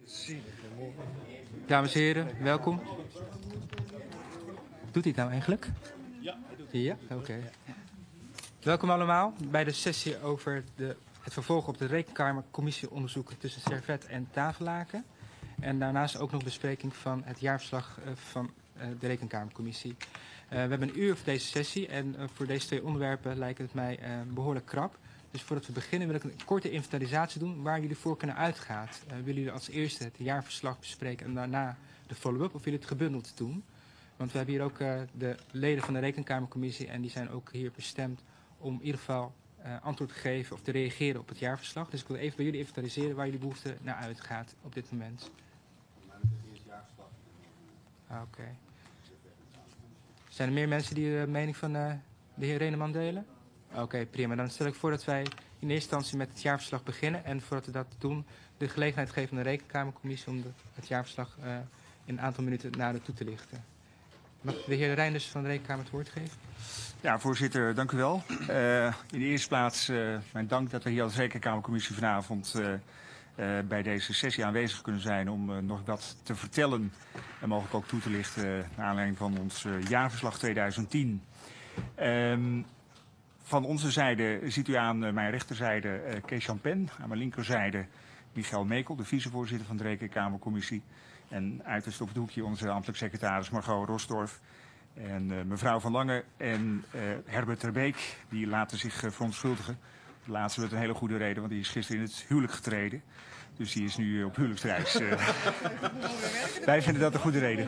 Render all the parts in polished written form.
Dames en heren, welkom. Doet hij het nou eigenlijk? Ja, hij doet het. Ja? Oké. Welkom allemaal bij de sessie over het vervolg op de Rekenkamercommissieonderzoeken tussen Servet en Tafellaken. En daarnaast ook nog bespreking van het jaarverslag van de Rekenkamercommissie. We hebben een uur voor deze sessie en voor deze twee onderwerpen lijkt het mij behoorlijk krap. Dus voordat we beginnen wil ik een korte inventarisatie doen waar jullie voor kunnen uitgaan. Willen jullie als eerste het jaarverslag bespreken en daarna de follow-up, of willen jullie het gebundeld doen? Want we hebben hier ook de leden van de Rekenkamercommissie en die zijn ook hier bestemd om in ieder geval antwoord te geven of te reageren op het jaarverslag. Dus ik wil even bij jullie inventariseren waar jullie behoefte naar uitgaat op dit moment. Oké. Zijn er meer mensen die de mening van de heer Reneman delen? Oké, prima. Dan stel ik voor dat wij in eerste instantie met het jaarverslag beginnen. En voordat we dat doen, de gelegenheid geven aan de Rekenkamercommissie om het jaarverslag in een aantal minuten nader toe te lichten. Mag de heer Reinders van de Rekenkamer het woord geven? Ja, voorzitter, dank u wel. In de eerste plaats mijn dank dat we hier als Rekenkamercommissie vanavond bij deze sessie aanwezig kunnen zijn om nog wat te vertellen en mogelijk ook toe te lichten naar aanleiding van ons jaarverslag 2010. Van onze zijde ziet u aan mijn rechterzijde Kees Champen, aan mijn linkerzijde Michael Mekel, de vicevoorzitter van de Rekenkamercommissie. En uiterst op het hoekje onze ambtelijk secretaris Margot Rosdorf en mevrouw Van Lange en Herbert Terbeek, die laten zich verontschuldigen. De laatste met een hele goede reden, want die is gisteren in het huwelijk getreden. Dus die is nu op huwelijksreis. Wij vinden dat een goede reden.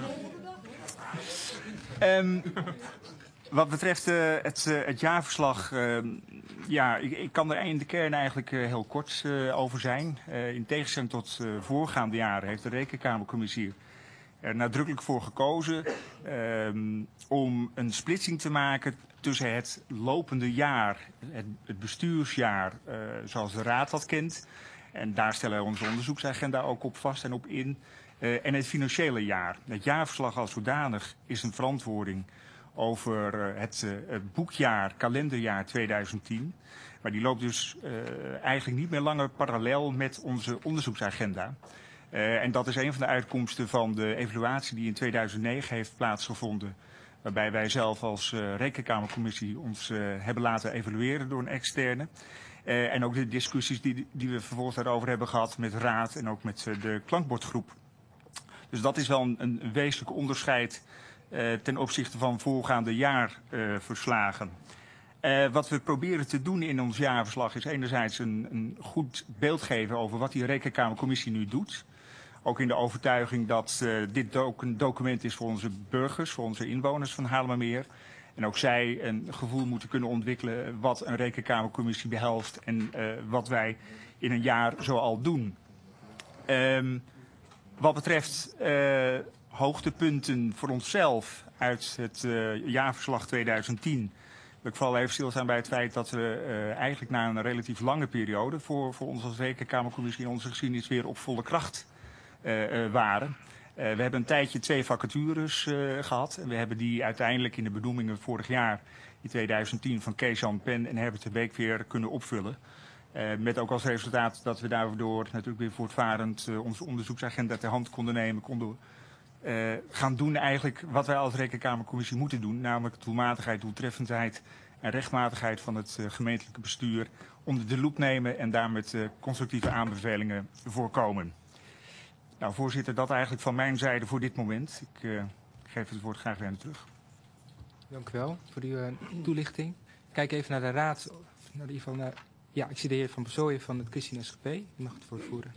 Wat betreft het jaarverslag, ja, ik kan er in de kern eigenlijk heel kort over zijn. In tegenstelling tot voorgaande jaren heeft de Rekenkamercommissie er nadrukkelijk voor gekozen om een splitsing te maken tussen het lopende jaar, het bestuursjaar zoals de Raad dat kent. En daar stellen we onze onderzoeksagenda ook op vast en op in. En het financiële jaar. Het jaarverslag als zodanig is een verantwoording over het boekjaar, kalenderjaar 2010. Maar die loopt dus eigenlijk niet meer langer parallel met onze onderzoeksagenda. En dat is een van de uitkomsten van de evaluatie die in 2009 heeft plaatsgevonden. Waarbij wij zelf als Rekenkamercommissie ons hebben laten evalueren door een externe. En ook de discussies die we vervolgens daarover hebben gehad met Raad en ook met de klankbordgroep. Dus dat is wel een wezenlijk onderscheid ten opzichte van voorgaande jaarverslagen. Wat we proberen te doen in ons jaarverslag is enerzijds een goed beeld geven over wat die Rekenkamercommissie nu doet. Ook in de overtuiging dat dit ook een document is voor onze burgers, voor onze inwoners van Haarlemmermeer. En ook zij een gevoel moeten kunnen ontwikkelen wat een Rekenkamercommissie behelst en wat wij in een jaar zoal doen. Wat betreft hoogtepunten voor onszelf uit het jaarverslag 2010... wil ik vooral even stilstaan bij het feit dat we eigenlijk na een relatief lange periode voor ons als Rekenkamercommissie in onze geschiedenis weer op volle kracht waren. We hebben een tijdje 2 vacatures gehad. En we hebben die uiteindelijk in de benoemingen vorig jaar, in 2010, van Kees Champen en Herbert Terbeek weer kunnen opvullen. Met ook als resultaat dat we daardoor natuurlijk weer voortvarend onze onderzoeksagenda ter hand konden nemen, konden gaan doen eigenlijk wat wij als Rekenkamercommissie moeten doen. Namelijk doelmatigheid, doeltreffendheid en rechtmatigheid van het gemeentelijke bestuur onder de loep nemen en daar met constructieve aanbevelingen voorkomen. Nou, voorzitter, dat eigenlijk van mijn zijde voor dit moment. Ik geef het woord graag weer aan u terug. Dank u wel voor uw toelichting. Kijk even naar de raad. In ieder geval ja, ik zie de heer Van Bezooyen van het Christine SGP. U mag het voortvoeren.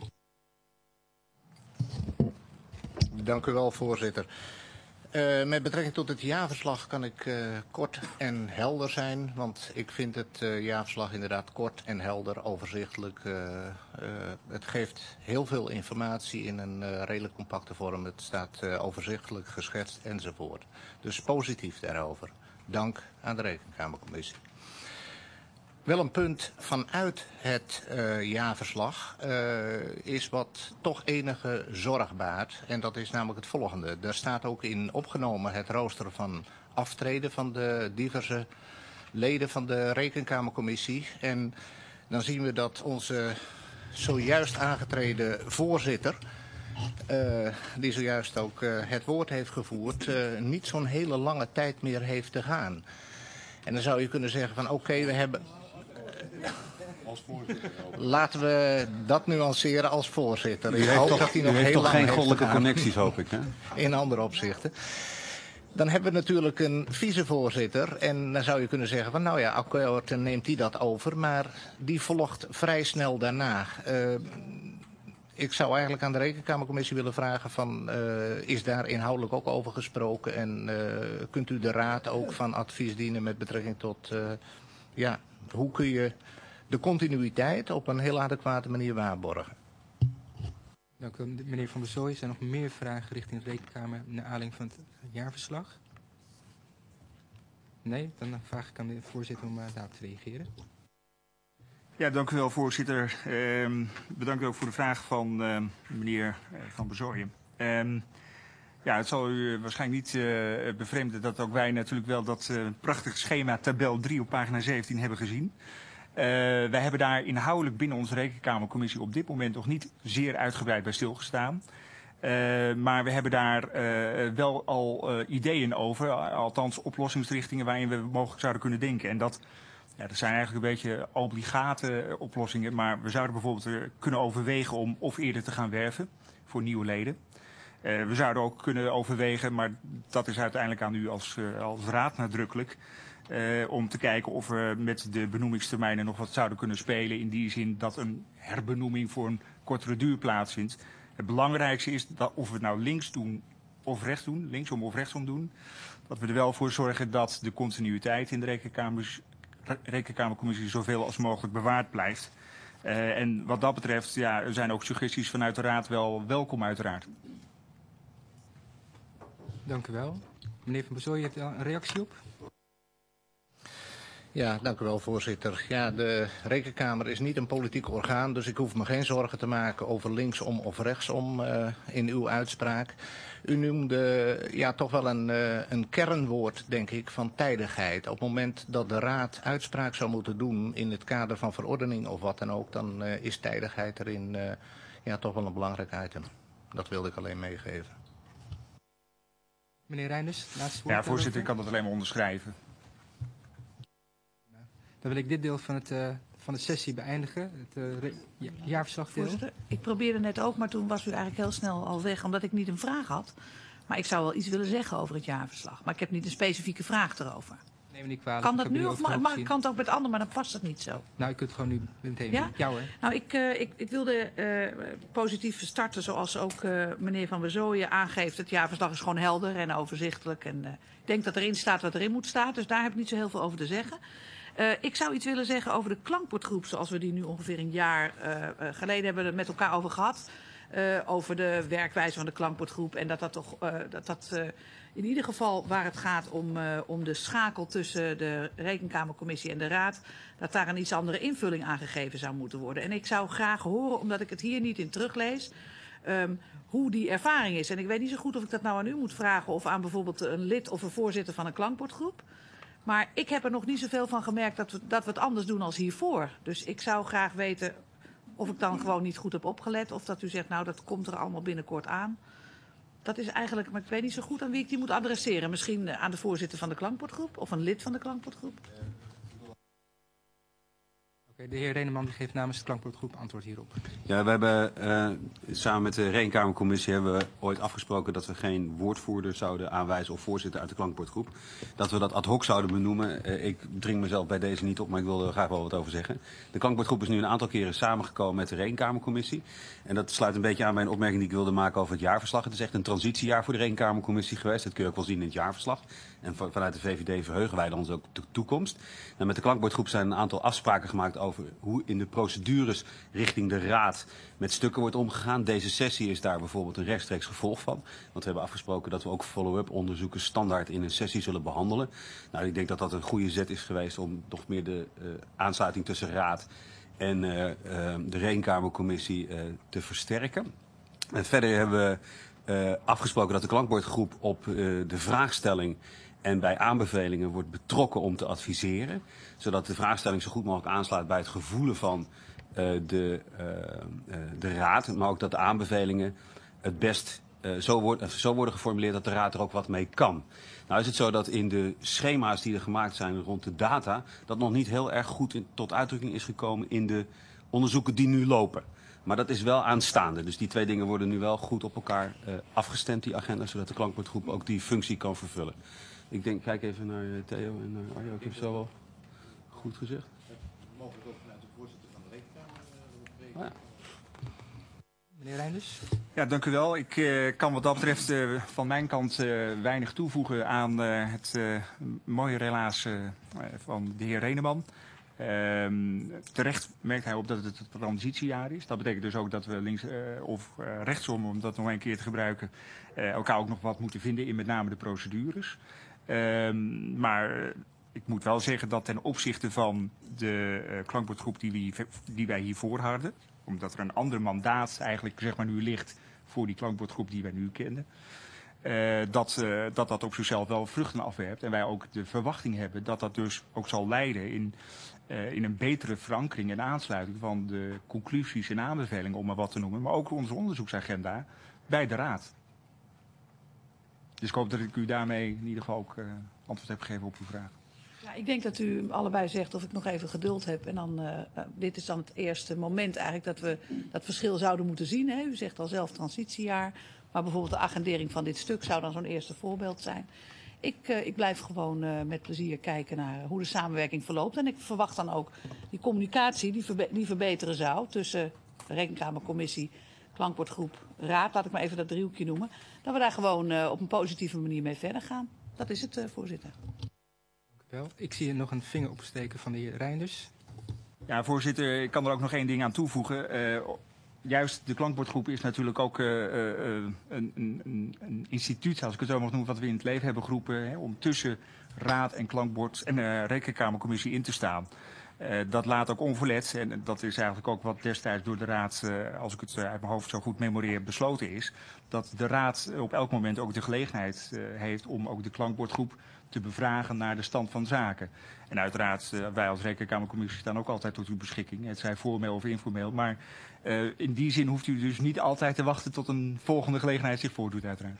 Dank u wel, voorzitter. Met betrekking tot het jaarverslag kan ik kort en helder zijn. Want ik vind het jaarverslag inderdaad kort en helder, overzichtelijk. Het geeft heel veel informatie in een redelijk compacte vorm. Het staat overzichtelijk geschetst enzovoort. Dus positief daarover. Dank aan de Rekenkamercommissie. Wel een punt vanuit het jaarverslag is wat toch enige zorg baart. En dat is namelijk het volgende. Daar staat ook in opgenomen het rooster van aftreden van de diverse leden van de Rekenkamercommissie. En dan zien we dat onze zojuist aangetreden voorzitter die zojuist ook het woord heeft gevoerd, niet zo'n hele lange tijd meer heeft te gaan. En dan zou je kunnen zeggen van oké, we hebben... Laten we dat nuanceren als voorzitter. U heeft toch geen goddelijke connecties, hoop ik, hè? In andere opzichten. Dan hebben we natuurlijk een vicevoorzitter. En dan zou je kunnen zeggen van nou ja, akkoord, dan neemt die dat over. Maar die volgt vrij snel daarna. Ik zou eigenlijk aan de Rekenkamercommissie willen vragen van is daar inhoudelijk ook over gesproken? En kunt u de raad ook van advies dienen met betrekking tot hoe kun je de continuïteit op een heel adequate manier waarborgen? Dank u, meneer Van Bezooij. Zijn er nog meer vragen richting de Rekenkamer naar aanleiding van het jaarverslag? Nee? Dan vraag ik aan de voorzitter om daarop te reageren. Ja, dank u wel, voorzitter. Bedankt ook voor de vraag van meneer Van Bezooij. Het zal u waarschijnlijk niet bevreemden dat ook wij natuurlijk wel dat prachtige schema tabel 3 op pagina 17 hebben gezien. Wij hebben daar inhoudelijk binnen onze Rekenkamercommissie op dit moment nog niet zeer uitgebreid bij stilgestaan. Maar we hebben daar wel al ideeën over, althans oplossingsrichtingen waarin we mogelijk zouden kunnen denken. En dat zijn eigenlijk een beetje obligate oplossingen, maar we zouden bijvoorbeeld kunnen overwegen om of eerder te gaan werven voor nieuwe leden. We zouden ook kunnen overwegen, maar dat is uiteindelijk aan u als raad nadrukkelijk, om te kijken of we met de benoemingstermijnen nog wat zouden kunnen spelen in die zin dat een herbenoeming voor een kortere duur plaatsvindt. Het belangrijkste is dat of we het nou links doen of rechts doen, linksom of rechtsom doen, dat we er wel voor zorgen dat de continuïteit in de Rekenkamercommissie zoveel als mogelijk bewaard blijft. En wat dat betreft, er zijn ook suggesties vanuit de raad wel welkom uiteraard. Dank u wel. Meneer Van Bezooij, heeft u een reactie op? Ja, dank u wel, voorzitter. Ja, de Rekenkamer is niet een politiek orgaan, dus ik hoef me geen zorgen te maken over linksom of rechtsom in uw uitspraak. U noemde toch wel een kernwoord, denk ik, van tijdigheid. Op het moment dat de raad uitspraak zou moeten doen in het kader van verordening of wat dan ook, dan is tijdigheid erin toch wel een belangrijk item. Dat wilde ik alleen meegeven. Meneer Reinders, laatste woord. Ja, voorzitter, ik kan dat alleen maar onderschrijven. Dan wil ik dit deel van de sessie beëindigen, het jaarverslagdeel. Voorzitter, ik probeerde net ook, maar toen was u eigenlijk heel snel al weg, omdat ik niet een vraag had. Maar ik zou wel iets willen zeggen over het jaarverslag. Maar ik heb niet een specifieke vraag erover. Neem me niet kwalijk. Kan dat nu of kan het ook met anderen, maar dan past het niet zo? Nou, je kunt gewoon nu meteen. Ja? Ja hoor. Nou, ik wilde positief starten zoals ook meneer Van Bezooij aangeeft. Het jaarverslag is gewoon helder en overzichtelijk. En ik denk dat erin staat wat erin moet staan. Dus daar heb ik niet zo heel veel over te zeggen. Ik zou iets willen zeggen over de klankbordgroep zoals we die nu ongeveer een jaar geleden hebben met elkaar over gehad. Over de werkwijze van de klankbordgroep en dat in ieder geval waar het gaat om de schakel tussen de Rekenkamercommissie en de Raad, dat daar een iets andere invulling aan gegeven zou moeten worden. En ik zou graag horen, omdat ik het hier niet in teruglees, hoe die ervaring is. En ik weet niet zo goed of ik dat nou aan u moet vragen of aan bijvoorbeeld een lid of een voorzitter van een klankbordgroep. Maar ik heb er nog niet zoveel van gemerkt dat we het anders doen als hiervoor. Dus ik zou graag weten of ik dan gewoon niet goed heb opgelet. Of dat u zegt, nou dat komt er allemaal binnenkort aan. Dat is eigenlijk, maar ik weet niet zo goed aan wie ik die moet adresseren. Misschien aan de voorzitter van de klankbordgroep of een lid van de klankbordgroep. Oké, de heer Reneman geeft namens de klankbordgroep antwoord hierop. Ja, we hebben samen met de Rekenkamercommissie hebben we ooit afgesproken dat we geen woordvoerder zouden aanwijzen of voorzitter uit de klankbordgroep. Dat we dat ad hoc zouden benoemen. Ik dring mezelf bij deze niet op, maar ik wil er graag wel wat over zeggen. De klankbordgroep is nu een aantal keren samengekomen met de Rekenkamercommissie. En dat sluit een beetje aan bij een opmerking die ik wilde maken over het jaarverslag. Het is echt een transitiejaar voor de Rekenkamercommissie geweest. Dat kun je ook wel zien in het jaarverslag. En vanuit de VVD verheugen wij ons ook op de toekomst. En met de klankbordgroep zijn een aantal afspraken gemaakt over hoe in de procedures richting de Raad met stukken wordt omgegaan. Deze sessie is daar bijvoorbeeld een rechtstreeks gevolg van. Want we hebben afgesproken dat we ook follow-up onderzoeken standaard in een sessie zullen behandelen. Nou, ik denk dat dat een goede zet is geweest om nog meer de aansluiting tussen Raad en de Rekenkamercommissie te versterken. En verder hebben we afgesproken dat de klankbordgroep op de vraagstelling en bij aanbevelingen wordt betrokken om te adviseren. Zodat de vraagstelling zo goed mogelijk aansluit bij het gevoelen van de Raad. Maar ook dat de aanbevelingen het best zo worden geformuleerd dat de Raad er ook wat mee kan. Nou is het zo dat in de schema's die er gemaakt zijn rond de data, dat nog niet heel erg goed tot uitdrukking is gekomen in de onderzoeken die nu lopen. Maar dat is wel aanstaande. Dus die twee dingen worden nu wel goed op elkaar afgestemd, die agenda, zodat de klankbordgroep ook die functie kan vervullen. Ik denk, kijk even naar Theo en naar Arjo. Ik heb het zo wel goed gezegd. Mogelijk ook vanuit de voorzitter van de Rekenkamer. Ja. Meneer Reinders? Ja, dank u wel. Ik kan wat dat betreft van mijn kant weinig toevoegen aan het mooie relaas van de heer Reneman. Terecht merkt hij op dat het een transitiejaar is. Dat betekent dus ook dat we links of rechtsom, om dat nog een keer te gebruiken, elkaar ook nog wat moeten vinden in met name de procedures. Maar ik moet wel zeggen dat ten opzichte van de klankbordgroep die wij hiervoor hadden, omdat er een ander mandaat eigenlijk zeg maar nu ligt voor die klankbordgroep die wij nu kenden, dat op zichzelf wel vruchten afwerpt. En wij ook de verwachting hebben dat dat dus ook zal leiden in een betere verankering en aansluiting van de conclusies en aanbevelingen, om maar wat te noemen, maar ook onze onderzoeksagenda bij de Raad. Dus ik hoop dat ik u daarmee in ieder geval ook antwoord heb gegeven op uw vraag. Ja, ik denk dat u allebei zegt of ik nog even geduld heb. En dan, dit is dan het eerste moment eigenlijk dat we dat verschil zouden moeten zien. Hè. U zegt al zelf transitiejaar. Maar bijvoorbeeld de agendering van dit stuk zou dan zo'n eerste voorbeeld zijn. Ik blijf gewoon met plezier kijken naar hoe de samenwerking verloopt. En ik verwacht dan ook die communicatie die verbeteren zou tussen de Rekenkamercommissie, klankbordgroep, Raad, laat ik maar even dat driehoekje noemen. Dat we daar gewoon op een positieve manier mee verder gaan. Dat is het, voorzitter. Wel. Ik zie nog een vinger opsteken van de heer Reinders. Ja, voorzitter, ik kan er ook nog één ding aan toevoegen. Juist de klankbordgroep is natuurlijk ook een instituut, als ik het zo mag noemen, wat we in het leven hebben geroepen, hè, om tussen Raad en klankbord en Rekenkamercommissie in te staan. Dat laat ook onverlet, en dat is eigenlijk ook wat destijds door de Raad, als ik het uit mijn hoofd zo goed memoreer, besloten is, dat de Raad op elk moment ook de gelegenheid heeft om ook de klankbordgroep te bevragen naar de stand van zaken. En uiteraard, wij als Rekenkamercommissie staan ook altijd tot uw beschikking. Het zij formeel of informeel. Maar in die zin hoeft u dus niet altijd te wachten tot een volgende gelegenheid zich voordoet, uiteraard.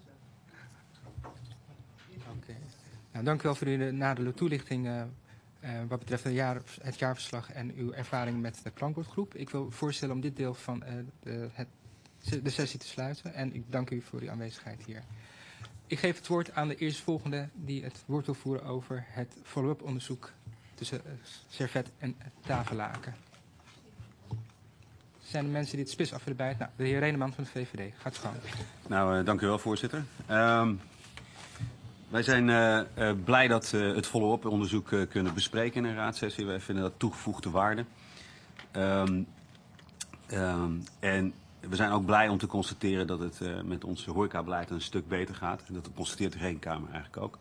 Okay. Nou, dank u wel voor uw naderlijke toelichting wat betreft het jaarverslag en uw ervaring met de klankbordgroep. Ik wil voorstellen om dit deel van de sessie te sluiten. En ik dank u voor uw aanwezigheid hier. Ik geef het woord aan de eerstvolgende die het woord wil voeren over het follow-up onderzoek tussen Servet en Tafellaken. Zijn er mensen die het spits af willen bijten? Nou, de heer Reneman van de VVD. Gaat het gang. Nou, dank u wel, voorzitter. Wij zijn blij dat we het follow-up onderzoek kunnen bespreken in een raadsessie. Wij vinden dat toegevoegde waarde. En we zijn ook blij om te constateren dat het met ons horecabeleid een stuk beter gaat. En dat constateert de Rekenkamer eigenlijk ook.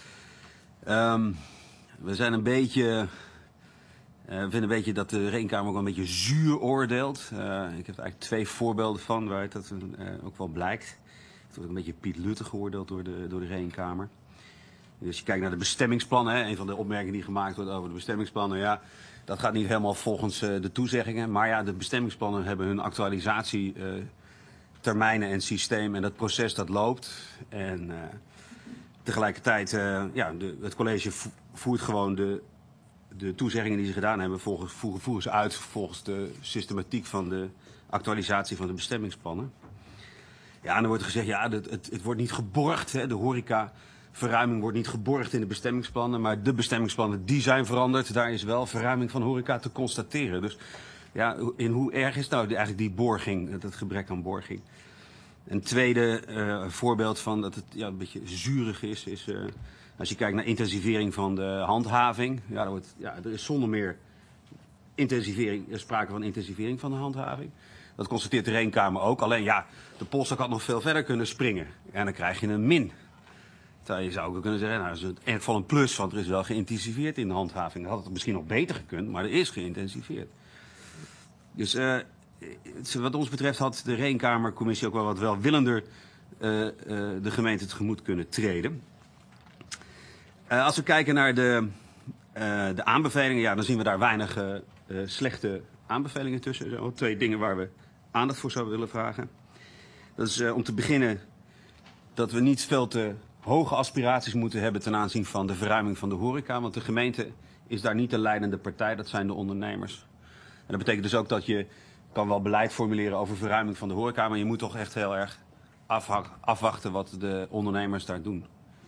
We zijn een beetje... we vinden een beetje dat de Rekenkamer ook een beetje zuur oordeelt. Ik heb er eigenlijk 2 voorbeelden van waaruit dat ook wel blijkt. Het wordt een beetje Piet Lutte geoordeeld door de Rekenkamer. Dus je kijkt naar de bestemmingsplannen. Hè, een van de opmerkingen die gemaakt wordt over de bestemmingsplannen. Ja, dat gaat niet helemaal volgens de toezeggingen. Maar ja, de bestemmingsplannen hebben hun actualisatietermijnen en systeem. En dat proces dat loopt. En tegelijkertijd, het college voert gewoon de toezeggingen die ze gedaan hebben, voeren ze uit volgens de systematiek van de actualisatie van de bestemmingsplannen. Ja, en dan wordt er gezegd, ja, het wordt niet geborgd. Hè, de horecaverruiming wordt niet geborgd in de bestemmingsplannen. Maar de bestemmingsplannen, die zijn veranderd. Daar is wel verruiming van horeca te constateren. Dus ja, in hoe erg is nou eigenlijk die borging, dat gebrek aan borging? Een tweede voorbeeld van dat het een beetje zuurig is als je kijkt naar intensivering van de handhaving. Ja, er is zonder meer sprake van intensivering van de handhaving. Dat constateert de Rekenkamer ook. Alleen ja, de polstok had nog veel verder kunnen springen. En dan krijg je een min. Terwijl je zou ook kunnen zeggen, nou, dat is in ieder geval een plus, want er is wel geïntensiveerd in de handhaving. Dat had het misschien nog beter gekund, maar er is geïntensiveerd. Dus wat ons betreft had de Rekenkamercommissie ook wel wat welwillender de gemeente tegemoet kunnen treden. Als we kijken naar de aanbevelingen, ja, dan zien we daar weinig slechte aanbevelingen tussen. 2 dingen waar we aandacht voor zouden willen vragen. Dat is om te beginnen dat we niet veel te hoge aspiraties moeten hebben ten aanzien van de verruiming van de horeca. Want de gemeente is daar niet de leidende partij, dat zijn de ondernemers. En dat betekent dus ook dat je kan wel beleid formuleren over verruiming van de horeca, maar je moet toch echt heel erg afwachten wat de ondernemers daar doen.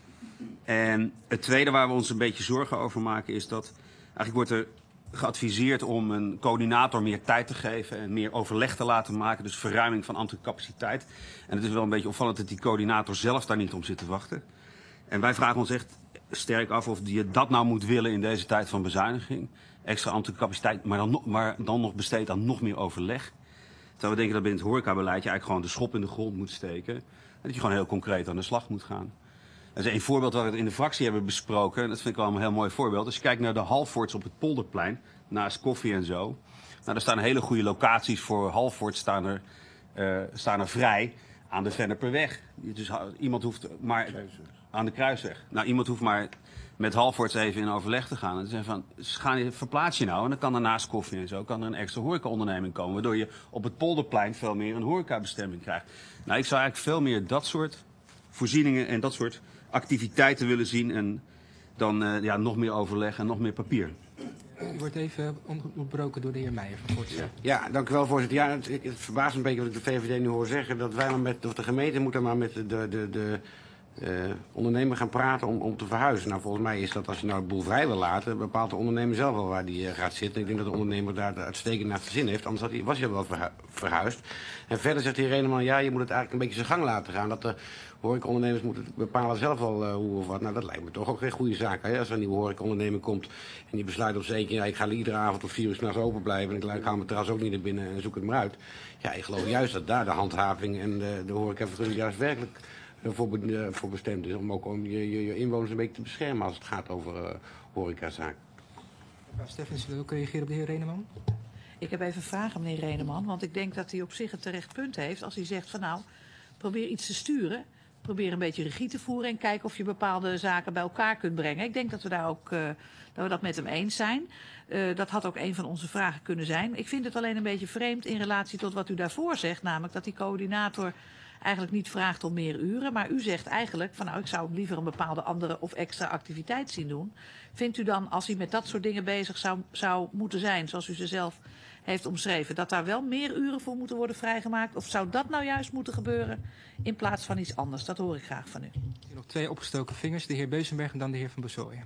En het tweede waar we ons een beetje zorgen over maken is dat eigenlijk wordt er geadviseerd om een coördinator meer tijd te geven en meer overleg te laten maken. Dus verruiming van ambtelijke capaciteit. En het is wel een beetje opvallend dat die coördinator zelf daar niet om zit te wachten. En wij vragen ons echt sterk af of je dat nou moet willen in deze tijd van bezuiniging. Extra ambtelijke capaciteit, maar dan nog besteed aan nog meer overleg. Terwijl we denken dat binnen het horecabeleid je eigenlijk gewoon de schop in de grond moet steken. En dat je gewoon heel concreet aan de slag moet gaan. Dat is een voorbeeld wat we in de fractie hebben besproken. Dat vind ik wel een heel mooi voorbeeld. Als je kijkt naar de halforts op het Polderplein, naast koffie en zo. Nou, er staan hele goede locaties voor halforts staan er vrij aan de Venneperweg. Dus iemand hoeft maar aan de Kruisweg. Nou, iemand hoeft maar met halforts even in overleg te gaan. En te zeggen van, verplaats je nou en dan kan er naast koffie en zo kan er een extra horecaonderneming komen. Waardoor je op het Polderplein veel meer een horecabestemming krijgt. Nou, ik zou eigenlijk veel meer dat soort voorzieningen en dat soort activiteiten willen zien en dan nog meer overleg en nog meer papier. U wordt even onderbroken door de heer Meijer van Voortse. Ja, dank u wel, voorzitter. Ja, het verbaast een beetje wat ik de VVD nu hoor zeggen, dat wij maar of de gemeente moet maar met de ondernemer gaan praten om te verhuizen. Nou, volgens mij is dat, als je nou de boel vrij wil laten, bepaalt de ondernemer zelf wel waar die gaat zitten. Ik denk dat de ondernemer daar uitstekend naar zin heeft, anders was hij wel verhuisd. En verder zegt de heer Reneman, ja, je moet het eigenlijk een beetje zijn gang laten gaan. Dat de horecaondernemers moeten bepalen zelf wel hoe of wat. Nou, dat lijkt me toch ook geen goede zaak. Hè? Als er een nieuwe horecaondernemer komt en die besluit op zeker, ja, ik ga iedere avond tot 4 uur 's nachts open blijven en ik ga mijn terras ook niet naar binnen en zoek het maar uit. Ja, ik geloof juist dat daar de handhaving en de horecavergunning juist werkelijk voor bestemd is. Om je inwoners een beetje te beschermen als het gaat over horecazaken. Mevrouw Steffens, wil ook reageren op de heer Reneman? Ik heb even vragen, meneer Reneman, want ik denk dat hij op zich een terecht punt heeft als hij zegt van nou, probeer iets te sturen. Probeer een beetje regie te voeren en kijken of je bepaalde zaken bij elkaar kunt brengen. Ik denk dat we daar ook dat we dat met hem eens zijn. Dat had ook een van onze vragen kunnen zijn. Ik vind het alleen een beetje vreemd in relatie tot wat u daarvoor zegt, namelijk dat die coördinator eigenlijk niet vraagt om meer uren, maar u zegt eigenlijk van nou, ik zou liever een bepaalde andere of extra activiteit zien doen. Vindt u dan, als hij met dat soort dingen bezig zou moeten zijn, zoals u ze zelf heeft omschreven, dat daar wel meer uren voor moeten worden vrijgemaakt? Of zou dat nou juist moeten gebeuren in plaats van iets anders? Dat hoor ik graag van u. Nog 2 opgestoken vingers, de heer Beuzenberg en dan de heer Van Bossooyen.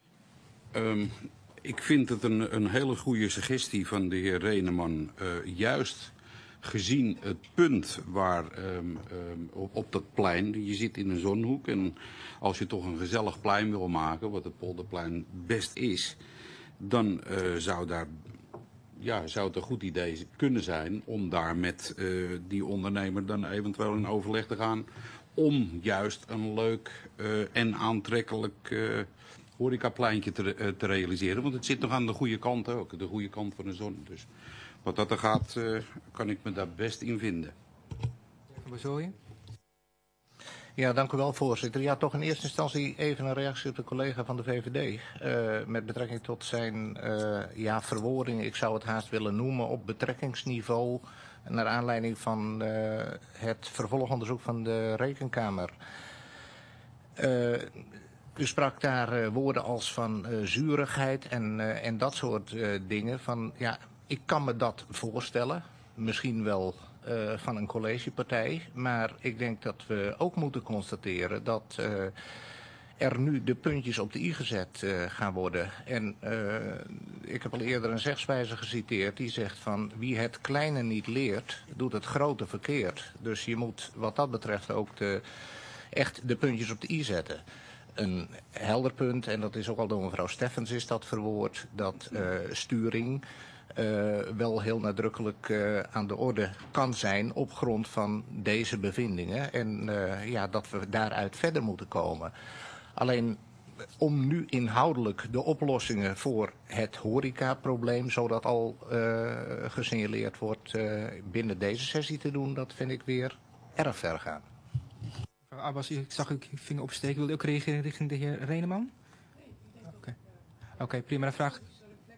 Ik vind het een hele goede suggestie van de heer Reneman. Juist gezien het punt waar op dat plein, je zit in een zonhoek en als je toch een gezellig plein wil maken, wat het Polderplein best is, dan zou het een goed idee kunnen zijn om daar met die ondernemer dan eventueel in overleg te gaan om juist een leuk en aantrekkelijk horecapleintje te realiseren. Want het zit nog aan de goede kant ook, de goede kant van de zon. Dus wat dat er gaat, kan ik me daar best in vinden. Van Bossooyen? Ja, dank u wel, voorzitter. Ja, toch in eerste instantie even een reactie op de collega van de VVD. Met betrekking tot zijn verwoording, ik zou het haast willen noemen, op betrekkingsniveau, naar aanleiding van het vervolgonderzoek van de Rekenkamer. U sprak daar woorden als van zurigheid en dat soort dingen. Van, ja, ik kan me dat voorstellen, misschien wel van een collegepartij. Maar ik denk dat we ook moeten constateren dat er nu de puntjes op de i gezet gaan worden. En ik heb al eerder een zegswijze geciteerd die zegt van wie het kleine niet leert, doet het grote verkeerd. Dus je moet wat dat betreft ook echt de puntjes op de i zetten. Een helder punt, en dat is ook al door mevrouw Steffens is dat verwoord, dat sturing wel heel nadrukkelijk aan de orde kan zijn op grond van deze bevindingen. En dat we daaruit verder moeten komen. Alleen om nu inhoudelijk de oplossingen voor het horecaprobleem, zodat al gesignaleerd wordt, binnen deze sessie te doen, dat vind ik weer erg ver gaan. Mevrouw Abbas, ik zag uw vinger opsteken. Wilde u ook reageren richting de heer Reneman? Oké, prima. Dan vraag.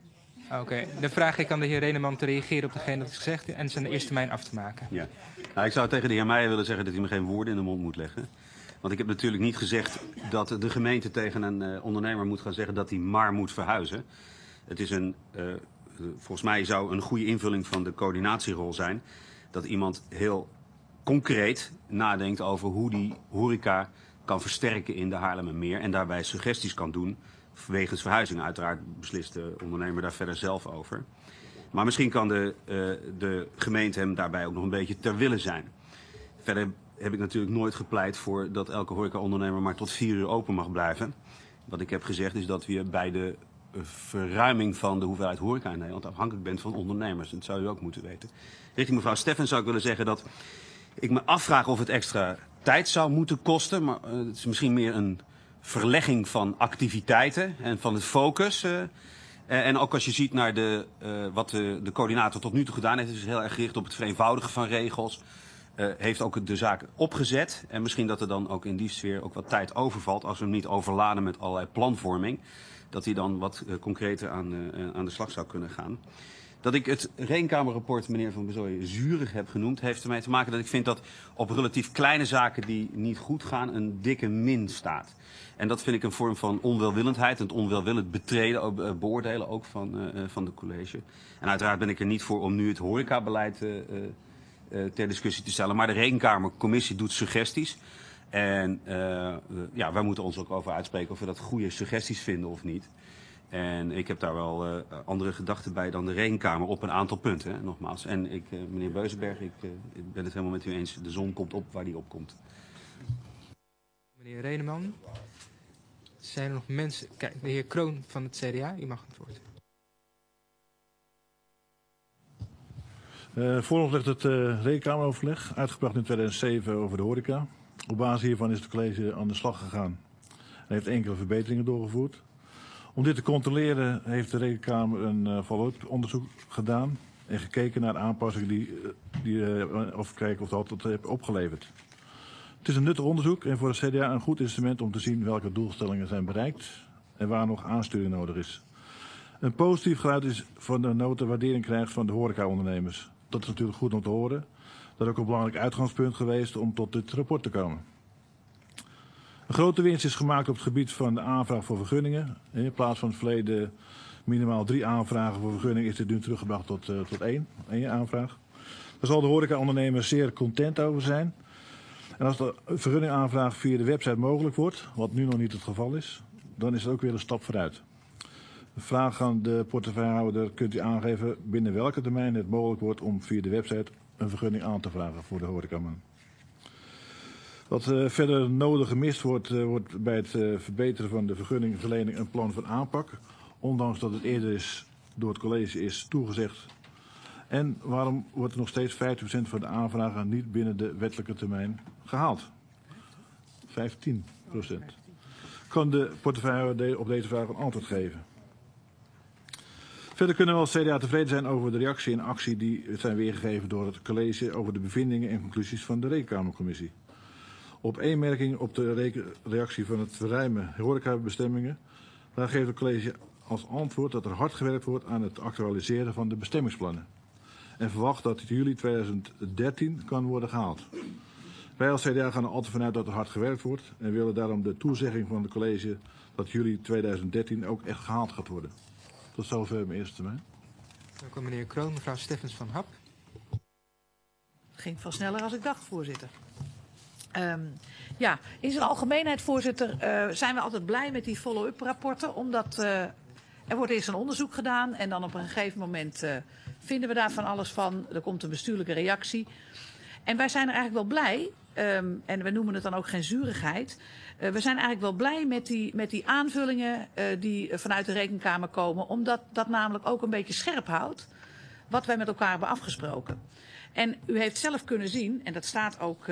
Oké, dan vraag ik aan de heer Reneman te reageren op degene dat is gezegd en zijn eerste termijn af te maken. Ja. Nou, ik zou tegen de heer Meijer willen zeggen dat hij me geen woorden in de mond moet leggen. Want ik heb natuurlijk niet gezegd dat de gemeente tegen een ondernemer moet gaan zeggen dat hij maar moet verhuizen. Het is volgens mij zou een goede invulling van de coördinatierol zijn dat iemand heel concreet nadenkt over hoe die horeca kan versterken in de Haarlemmermeer en daarbij suggesties kan doen wegens verhuizing. Uiteraard beslist de ondernemer daar verder zelf over. Maar misschien kan de gemeente hem daarbij ook nog een beetje ter wille zijn. Verder heb ik natuurlijk nooit gepleit voor dat elke horecaondernemer maar tot 4 uur open mag blijven. Wat ik heb gezegd is dat we bij de verruiming van de hoeveelheid horeca in Nederland afhankelijk bent van ondernemers. Dat zou u ook moeten weten. Richting mevrouw Steffens zou ik willen zeggen dat ik me afvraag of het extra tijd zou moeten kosten. Maar het is misschien meer een verlegging van activiteiten en van het focus. En ook als je ziet naar wat de coördinator tot nu toe gedaan heeft, is heel erg gericht op het vereenvoudigen van regels. Heeft ook de zaak opgezet. En misschien dat er dan ook in die sfeer ook wat tijd overvalt als we hem niet overladen met allerlei planvorming. Dat hij dan wat concreter aan de slag zou kunnen gaan. Dat ik het Rekenkamerrapport, meneer Van Bezooyen, zuurig heb genoemd, heeft ermee te maken dat ik vind dat op relatief kleine zaken die niet goed gaan een dikke min staat. En dat vind ik een vorm van onwelwillendheid, het onwelwillend beoordelen ook van de college. En uiteraard ben ik er niet voor om nu het horecabeleid ter discussie te stellen. Maar de Rekenkamercommissie doet suggesties. En wij moeten ons ook over uitspreken of we dat goede suggesties vinden of niet. En ik heb daar wel andere gedachten bij dan de Rekenkamer op een aantal punten, hè, nogmaals. En meneer Beuzenberg, ik ben het helemaal met u eens. De zon komt op waar die opkomt. Meneer Reneman, zijn er nog mensen... Kijk, de heer Kroon van het CDA, u mag het woord. Voor ons ligt het Rekenkameroverleg, uitgebracht in 2007 over de horeca. Op basis hiervan is het college aan de slag gegaan en heeft enkele verbeteringen doorgevoerd. Om dit te controleren heeft de Rekenkamer een follow-up onderzoek gedaan en gekeken naar de aanpassingen of kijken of dat heeft opgeleverd. Het is een nuttig onderzoek en voor het CDA een goed instrument om te zien welke doelstellingen zijn bereikt en waar nog aansturing nodig is. Een positief geluid is van de nota waardering krijgt van de horecaondernemers. Dat is natuurlijk goed om te horen. Dat is ook een belangrijk uitgangspunt geweest om tot dit rapport te komen. Een grote winst is gemaakt op het gebied van de aanvraag voor vergunningen. In plaats van het verleden minimaal 3 aanvragen voor vergunning is dit nu teruggebracht tot 1 aanvraag. Daar zal de horecaondernemer zeer content over zijn. En als de vergunningaanvraag via de website mogelijk wordt, wat nu nog niet het geval is, dan is het ook weer een stap vooruit. De vraag aan de portefeuillehouder: kunt u aangeven binnen welke termijn het mogelijk wordt om via de website een vergunning aan te vragen voor de horecaman. Wat verder nodig gemist wordt bij het verbeteren van de vergunningverlening een plan van aanpak. Ondanks dat het eerder door het college is toegezegd. En waarom wordt er nog steeds 50% van de aanvragen niet binnen de wettelijke termijn gehaald? 15%. Kan de portefeuillehouder op deze vraag een antwoord geven? Verder kunnen we als CDA tevreden zijn over de reactie en actie die zijn weergegeven door het college over de bevindingen en conclusies van de Rekenkamercommissie. Op eenmerking op de reactie van het verruimen horecabestemmingen, daar geeft het college als antwoord dat er hard gewerkt wordt aan het actualiseren van de bestemmingsplannen. En verwacht dat het juli 2013 kan worden gehaald. Wij als CDA gaan er altijd vanuit dat er hard gewerkt wordt en willen daarom de toezegging van het college dat juli 2013 ook echt gehaald gaat worden. Tot zover mijn eerste termijn. Dank u meneer Kroon. Mevrouw Steffens van Hap. Het ging veel sneller als ik dacht, voorzitter. In zijn algemeenheid, voorzitter, zijn we altijd blij met die follow-up rapporten. Omdat er wordt eerst een onderzoek gedaan en dan op een gegeven moment vinden we daar van alles van. Er komt een bestuurlijke reactie. En wij zijn er eigenlijk wel blij, en we noemen het dan ook geen zurigheid. We zijn eigenlijk wel blij met die aanvullingen die vanuit de Rekenkamer komen. Omdat dat namelijk ook een beetje scherp houdt wat wij met elkaar hebben afgesproken. En u heeft zelf kunnen zien, en dat staat ook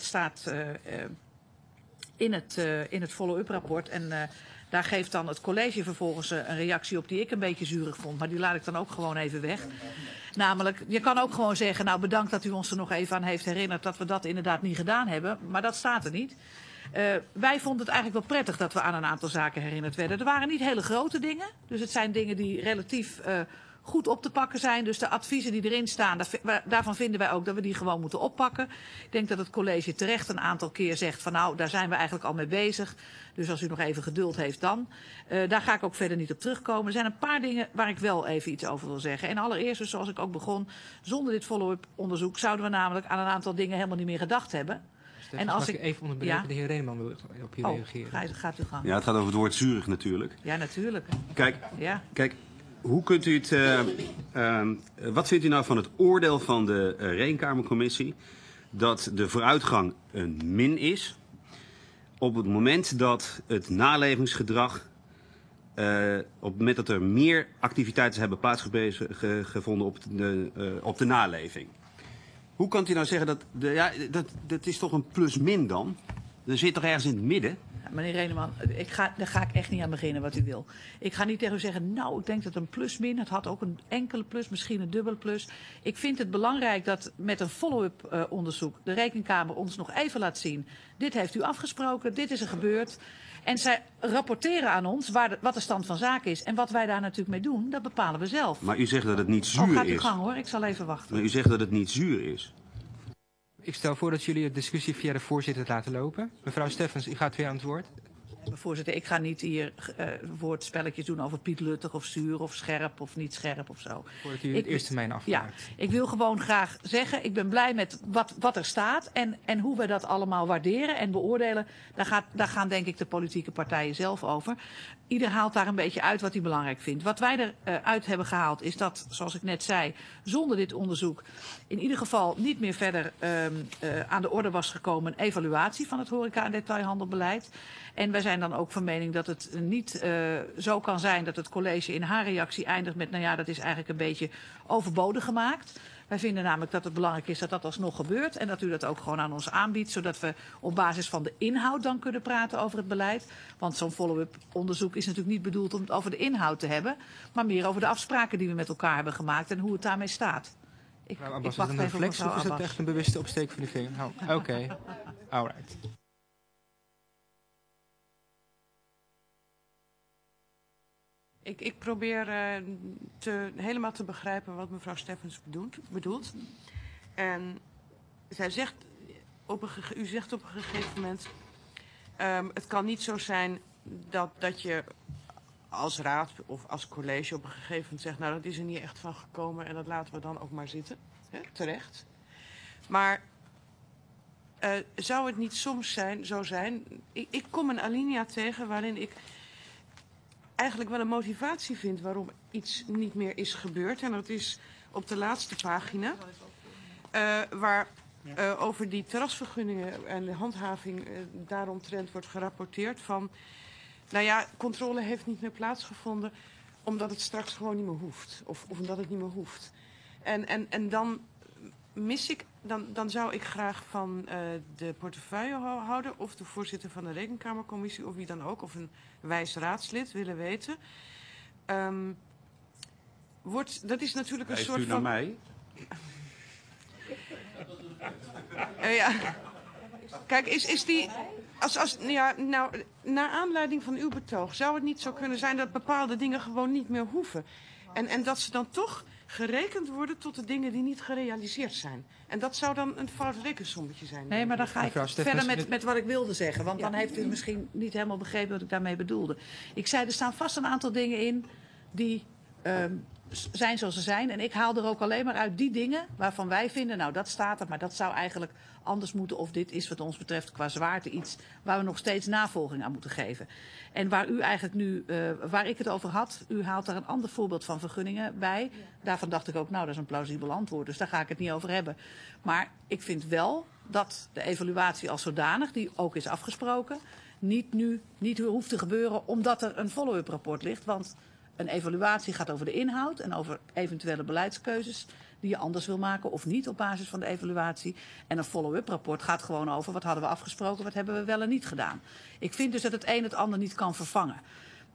in het follow-up rapport. En daar geeft dan het college vervolgens een reactie op die ik een beetje zurig vond. Maar die laat ik dan ook gewoon even weg. Namelijk, je kan ook gewoon zeggen, nou bedankt dat u ons er nog even aan heeft herinnerd dat we dat inderdaad niet gedaan hebben. Maar dat staat er niet. Wij vonden het eigenlijk wel prettig dat we aan een aantal zaken herinnerd werden. Er waren niet hele grote dingen. Dus het zijn dingen die relatief goed op te pakken zijn. Dus de adviezen die erin staan, daarvan vinden wij ook dat we die gewoon moeten oppakken. Ik denk dat het college terecht een aantal keer zegt van nou, daar zijn we eigenlijk al mee bezig. Dus als u nog even geduld heeft dan. Daar ga ik ook verder niet op terugkomen. Er zijn een paar dingen waar ik wel even iets over wil zeggen. En allereerst, dus zoals ik ook begon, zonder dit follow-up onderzoek zouden we namelijk aan een aantal dingen helemaal niet meer gedacht hebben. En als ik even onderbreken, ja? De heer Reeneman wil op je reageren. Gaat u gang. Ja, het gaat over het woord zurig natuurlijk. Ja, natuurlijk. Kijk, hoe kunt u het... wat vindt u nou van het oordeel van de Rekenkamercommissie dat de vooruitgang een min is op het moment dat het nalevingsgedrag, op het moment dat er meer activiteiten hebben plaatsgevonden op de naleving? Hoe kan u nou zeggen dat is toch een plus-min dan? Er zit toch ergens in het midden? Ja, meneer Reeneman, daar ga ik echt niet aan beginnen wat u wil. Ik ga niet tegen u zeggen, nou, ik denk dat een plus-min, het had ook een enkele plus, misschien een dubbele plus. Ik vind het belangrijk dat met een follow-up onderzoek de Rekenkamer ons nog even laat zien. Dit heeft u afgesproken, dit is er gebeurd. En zij rapporteren aan ons wat de stand van zaken is. En wat wij daar natuurlijk mee doen, dat bepalen we zelf. Maar u zegt dat het niet zuur is. Gaat uw gang hoor, ik zal even wachten. Maar u zegt dat het niet zuur is. Ik stel voor dat jullie de discussie via de voorzitter laten lopen. Mevrouw Steffens, u gaat weer aan het woord. Voorzitter, ik ga niet hier woordspelletjes doen over pietluttig of zuur of scherp of niet scherp of zo. Voordat u het eerste termijn afmaakt. Ja, ik wil gewoon graag zeggen, ik ben blij met wat er staat en hoe we dat allemaal waarderen en beoordelen. Daar gaan denk ik de politieke partijen zelf over. Ieder haalt daar een beetje uit wat hij belangrijk vindt. Wat wij eruit hebben gehaald is dat, zoals ik net zei, zonder dit onderzoek in ieder geval niet meer verder aan de orde was gekomen een evaluatie van het horeca- en detailhandelbeleid. En wij zijn dan ook van mening dat het niet zo kan zijn dat het college in haar reactie eindigt met, nou ja, dat is eigenlijk een beetje overbodig gemaakt. Wij vinden namelijk dat het belangrijk is dat dat alsnog gebeurt en dat u dat ook gewoon aan ons aanbiedt, zodat we op basis van de inhoud dan kunnen praten over het beleid. Want zo'n follow-up onderzoek is natuurlijk niet bedoeld om het over de inhoud te hebben, maar meer over de afspraken die we met elkaar hebben gemaakt en hoe het daarmee staat. Ik wacht even op een reflex mevrouw of is dat Abbas. echt een bewuste opsteek van de vinger? Oké. Alright. Ik probeer helemaal te begrijpen wat mevrouw Steffens bedoelt. En zij zegt u zegt op een gegeven moment, het kan niet zo zijn dat je als raad of als college op een gegeven moment zegt, nou dat is er niet echt van gekomen en dat laten we dan ook maar zitten. Hè, terecht. Maar zou het niet soms zo zijn, ik kom een alinea tegen waarin ik eigenlijk wel een motivatie vind waarom iets niet meer is gebeurd. En dat is op de laatste pagina, waar over die terrasvergunningen en de handhaving daaromtrent wordt gerapporteerd van, nou ja, controle heeft niet meer plaatsgevonden omdat het straks gewoon niet meer hoeft. Of omdat het niet meer hoeft. En dan mis ik, dan zou ik graag van de portefeuillehouder of de voorzitter van de Rekenkamercommissie of wie dan ook, of een wijs raadslid willen weten. Dat is natuurlijk een soort van... Wijst u naar mij? Ja. Kijk, is die... Nou, naar aanleiding van uw betoog zou het niet zo kunnen zijn dat bepaalde dingen gewoon niet meer hoeven. En dat ze dan toch gerekend worden tot de dingen die niet gerealiseerd zijn. En dat zou dan een fout rekensommetje zijn. Nee, maar dan ga ik verder met wat ik wilde zeggen. Want dan heeft u misschien niet helemaal begrepen wat ik daarmee bedoelde. Ik zei, er staan vast een aantal dingen in die zijn zoals ze zijn. En ik haal er ook alleen maar uit die dingen waarvan wij vinden, nou dat staat er, maar dat zou eigenlijk anders moeten. Of dit is wat ons betreft qua zwaarte iets waar we nog steeds navolging aan moeten geven. En waar u eigenlijk nu, waar ik het over had, u haalt daar een ander voorbeeld van vergunningen bij. Daarvan dacht ik ook, nou dat is een plausibel antwoord, dus daar ga ik het niet over hebben. Maar ik vind wel dat de evaluatie als zodanig, die ook is afgesproken, niet hoeft te gebeuren omdat er een follow-up rapport ligt. Want een evaluatie gaat over de inhoud en over eventuele beleidskeuzes die je anders wil maken of niet op basis van de evaluatie. En een follow-up rapport gaat gewoon over wat hadden we afgesproken, wat hebben we wel en niet gedaan. Ik vind dus dat het een het ander niet kan vervangen.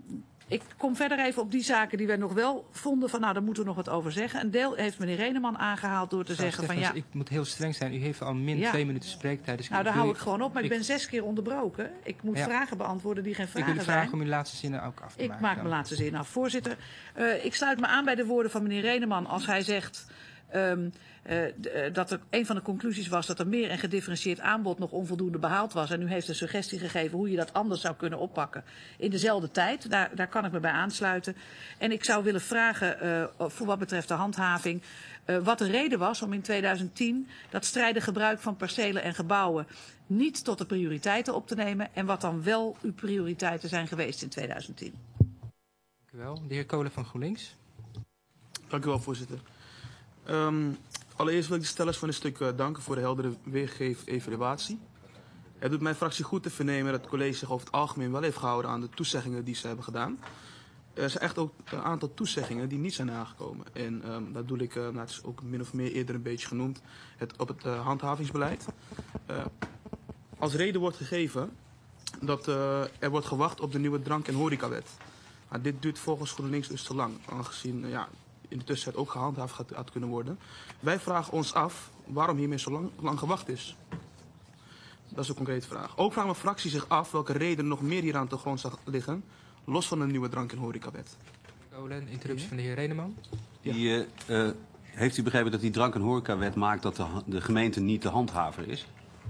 Ik kom verder even op die zaken die wij nog wel vonden van, nou, daar moeten we nog wat over zeggen. Een deel heeft meneer Reneman aangehaald door te zeggen van, ja... Ik moet heel streng zijn. U heeft al min 2 minuten spreektijd. Dus nou, daar hou ik gewoon op, maar ik ben 6 keer onderbroken. Ik moet vragen beantwoorden die geen vragen zijn. Ik wil u vragen om uw laatste zinnen ook af te maken. Ik maak mijn laatste zin af. Voorzitter, ik sluit me aan bij de woorden van meneer Reneman als hij zegt... dat er een van de conclusies was dat er meer en gedifferentieerd aanbod nog onvoldoende behaald was. En u heeft een suggestie gegeven hoe je dat anders zou kunnen oppakken in dezelfde tijd. Daar kan ik me bij aansluiten. En ik zou willen vragen voor wat betreft de handhaving wat de reden was om in 2010 dat strijdig gebruik van percelen en gebouwen niet tot de prioriteiten op te nemen. En wat dan wel uw prioriteiten zijn geweest in 2010. Dank u wel. De heer Kolen van GroenLinks. Dank u wel, voorzitter. Allereerst wil ik de stellers van dit stuk danken voor de heldere weergegeven evaluatie. Het doet mijn fractie goed te vernemen dat het college zich over het algemeen wel heeft gehouden aan de toezeggingen die ze hebben gedaan. Er zijn echt ook een aantal toezeggingen die niet zijn nagekomen. En dat doe ik, het is ook min of meer eerder een beetje genoemd, op het handhavingsbeleid. Als reden wordt gegeven dat er wordt gewacht op de nieuwe drank- en horecawet. Nou, dit duurt volgens GroenLinks dus te lang, aangezien in de tussentijd ook gehandhaafd had kunnen worden. Wij vragen ons af waarom hiermee zo lang gewacht is. Dat is een concrete vraag. Ook vraagt mijn fractie zich af welke redenen nog meer hieraan te grond liggen, los van de nieuwe drank- en horecawet. Interruptie van de heer Reneman. Heeft u begrepen dat die drank- en horecawet maakt dat de gemeente niet de handhaver is?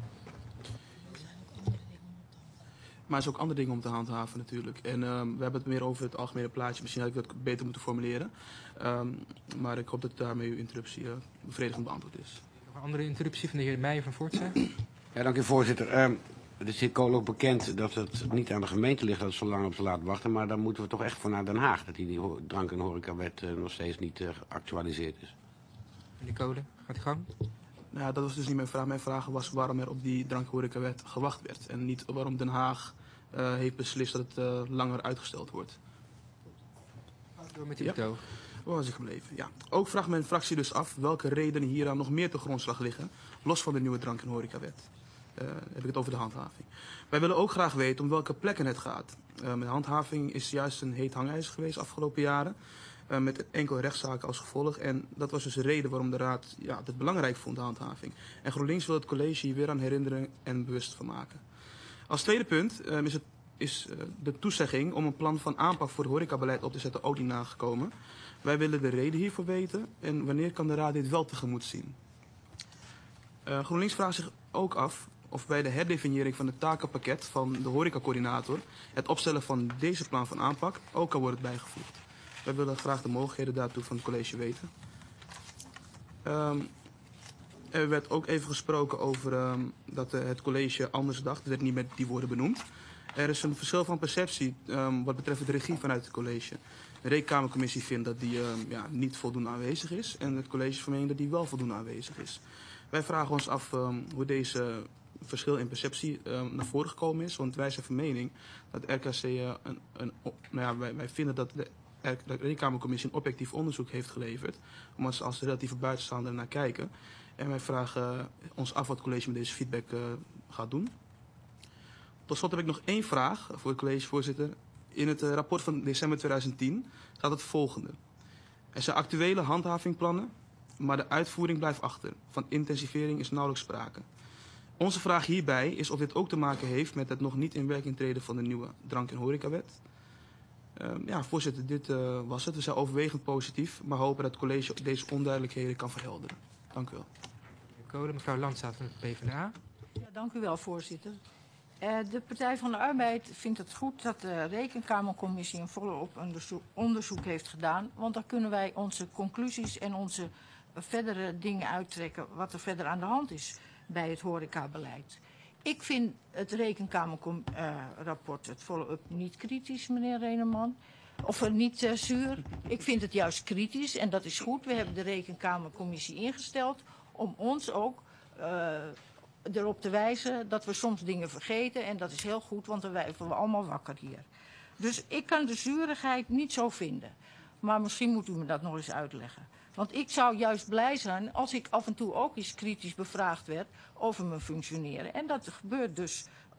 Maar er zijn ook andere dingen om te handhaven natuurlijk. En we hebben het meer over het algemene plaatje. Misschien had ik dat beter moeten formuleren. Maar ik hoop dat daarmee uw interruptie bevredigend beantwoord is. Nog een andere interruptie van de heer Meijer van Voortse. Ja, dank u, voorzitter. Het is hier ook bekend dat het niet aan de gemeente ligt dat het zo lang op te laten wachten. Maar dan moeten we toch echt voor naar Den Haag. Dat die drank- en horecawet nog steeds niet geactualiseerd is. Meneer Kolen, gaat u gang. Nou, dat was dus niet mijn vraag. Mijn vraag was waarom er op die drank- en horecawet gewacht werd. En niet waarom Den Haag heeft beslist dat het langer uitgesteld wordt. Door met uw betoog. Waar was ik gebleven? Ja. Ook vraagt mijn fractie dus af welke redenen hieraan nog meer te grondslag liggen, los van de nieuwe drank- en horecawet. Heb ik het over de handhaving. Wij willen ook graag weten om welke plekken het gaat. De handhaving is juist een heet hangijzer geweest afgelopen jaren. Met enkele rechtszaken als gevolg. En dat was dus de reden waarom de Raad het belangrijk vond, de handhaving. En GroenLinks wil het college hier weer aan herinneren en bewust van maken. Als tweede punt is de toezegging om een plan van aanpak voor het horecabeleid op te zetten ook niet nagekomen. Wij willen de reden hiervoor weten en wanneer kan de Raad dit wel tegemoet zien. GroenLinks vraagt zich ook af of bij de herdefiniëring van het takenpakket van de horecacoördinator het opstellen van deze plan van aanpak ook kan worden bijgevoegd. Wij willen graag de mogelijkheden daartoe van het college weten. Er werd ook even gesproken over dat het college anders dacht. Het werd niet met die woorden benoemd. Er is een verschil van perceptie wat betreft de regie vanuit het college. De rekenkamercommissie vindt dat die niet voldoende aanwezig is. En het college is van mening dat die wel voldoende aanwezig is. Wij vragen ons af hoe deze verschil in perceptie naar voren gekomen is. Want wij zijn van mening dat RKC wij vinden dat de rekenkamercommissie een objectief onderzoek heeft geleverd. Omdat ze als relatieve buitenstaander naar kijken. En wij vragen ons af wat het college met deze feedback gaat doen. Tot slot heb ik nog één vraag voor het collegevoorzitter. In het rapport van december 2010 staat het volgende. Er zijn actuele handhavingplannen, maar de uitvoering blijft achter. Van intensivering is nauwelijks sprake. Onze vraag hierbij is of dit ook te maken heeft met het nog niet in werking treden van de nieuwe drank- en horecawet. Voorzitter, dit was het. We zijn overwegend positief, maar hopen dat het college deze onduidelijkheden kan verhelderen. Dank u wel. Kolen, mevrouw Landzaat van de PvdA. Ja, dank u wel, voorzitter. De Partij van de Arbeid vindt het goed dat de Rekenkamercommissie een volop onderzoek heeft gedaan. Want dan kunnen wij onze conclusies en onze verdere dingen uittrekken wat er verder aan de hand is bij het horecabeleid. Ik vind het Rekenkamerrapport, het follow-up, niet kritisch, meneer Reneman. Of niet zuur. Ik vind het juist kritisch en dat is goed. We hebben de Rekenkamercommissie ingesteld om ons ook erop te wijzen dat we soms dingen vergeten. En dat is heel goed, want dan wijven we allemaal wakker hier. Dus ik kan de zuurigheid niet zo vinden. Maar misschien moet u me dat nog eens uitleggen. Want ik zou juist blij zijn als ik af en toe ook eens kritisch bevraagd werd over mijn functioneren. En dat gebeurt dus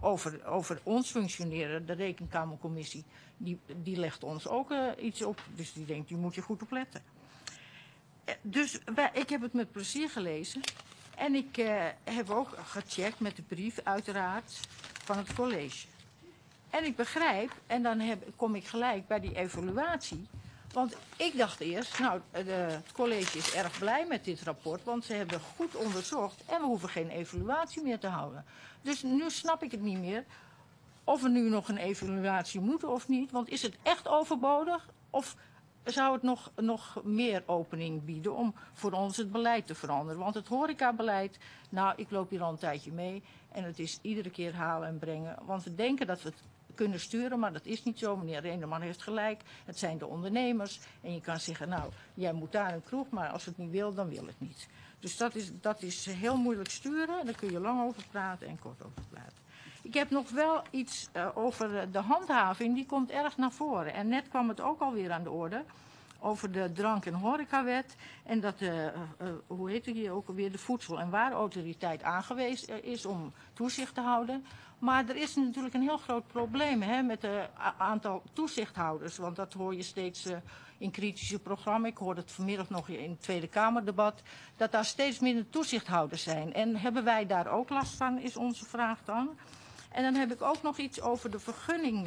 over ons functioneren. De Rekenkamercommissie, die legt ons ook iets op. Dus die denkt, die moet je goed opletten. Dus ik heb het met plezier gelezen. En ik heb ook gecheckt met de brief, uiteraard, van het college. En ik begrijp, en dan kom ik gelijk bij die evaluatie. Want ik dacht eerst, nou, het college is erg blij met dit rapport, want ze hebben goed onderzocht en we hoeven geen evaluatie meer te houden. Dus nu snap ik het niet meer of we nu nog een evaluatie moeten of niet. Want is het echt overbodig of zou het nog meer opening bieden om voor ons het beleid te veranderen? Want het horecabeleid, nou, ik loop hier al een tijdje mee en het is iedere keer halen en brengen. Want we denken dat we het kunnen sturen, maar dat is niet zo. Meneer Reenderman heeft gelijk. Het zijn de ondernemers. En je kan zeggen, nou, jij moet daar een kroeg, maar als het niet wil, dan wil het niet. Dus dat is heel moeilijk sturen. Daar kun je lang over praten en kort over praten. Ik heb nog wel iets over de handhaving. Die komt erg naar voren. En net kwam het ook alweer aan de orde. Over de drank- en horecawet. En dat hoe heet het hier ook alweer, de Voedsel- en Warenautoriteit aangewezen is om toezicht te houden. Maar er is natuurlijk een heel groot probleem met het aantal toezichthouders. Want dat hoor je steeds in kritische programma's. Ik hoorde het vanmiddag nog in het Tweede Kamerdebat. Dat daar steeds minder toezichthouders zijn. En hebben wij daar ook last van, is onze vraag dan. En dan heb ik ook nog iets over de vergunning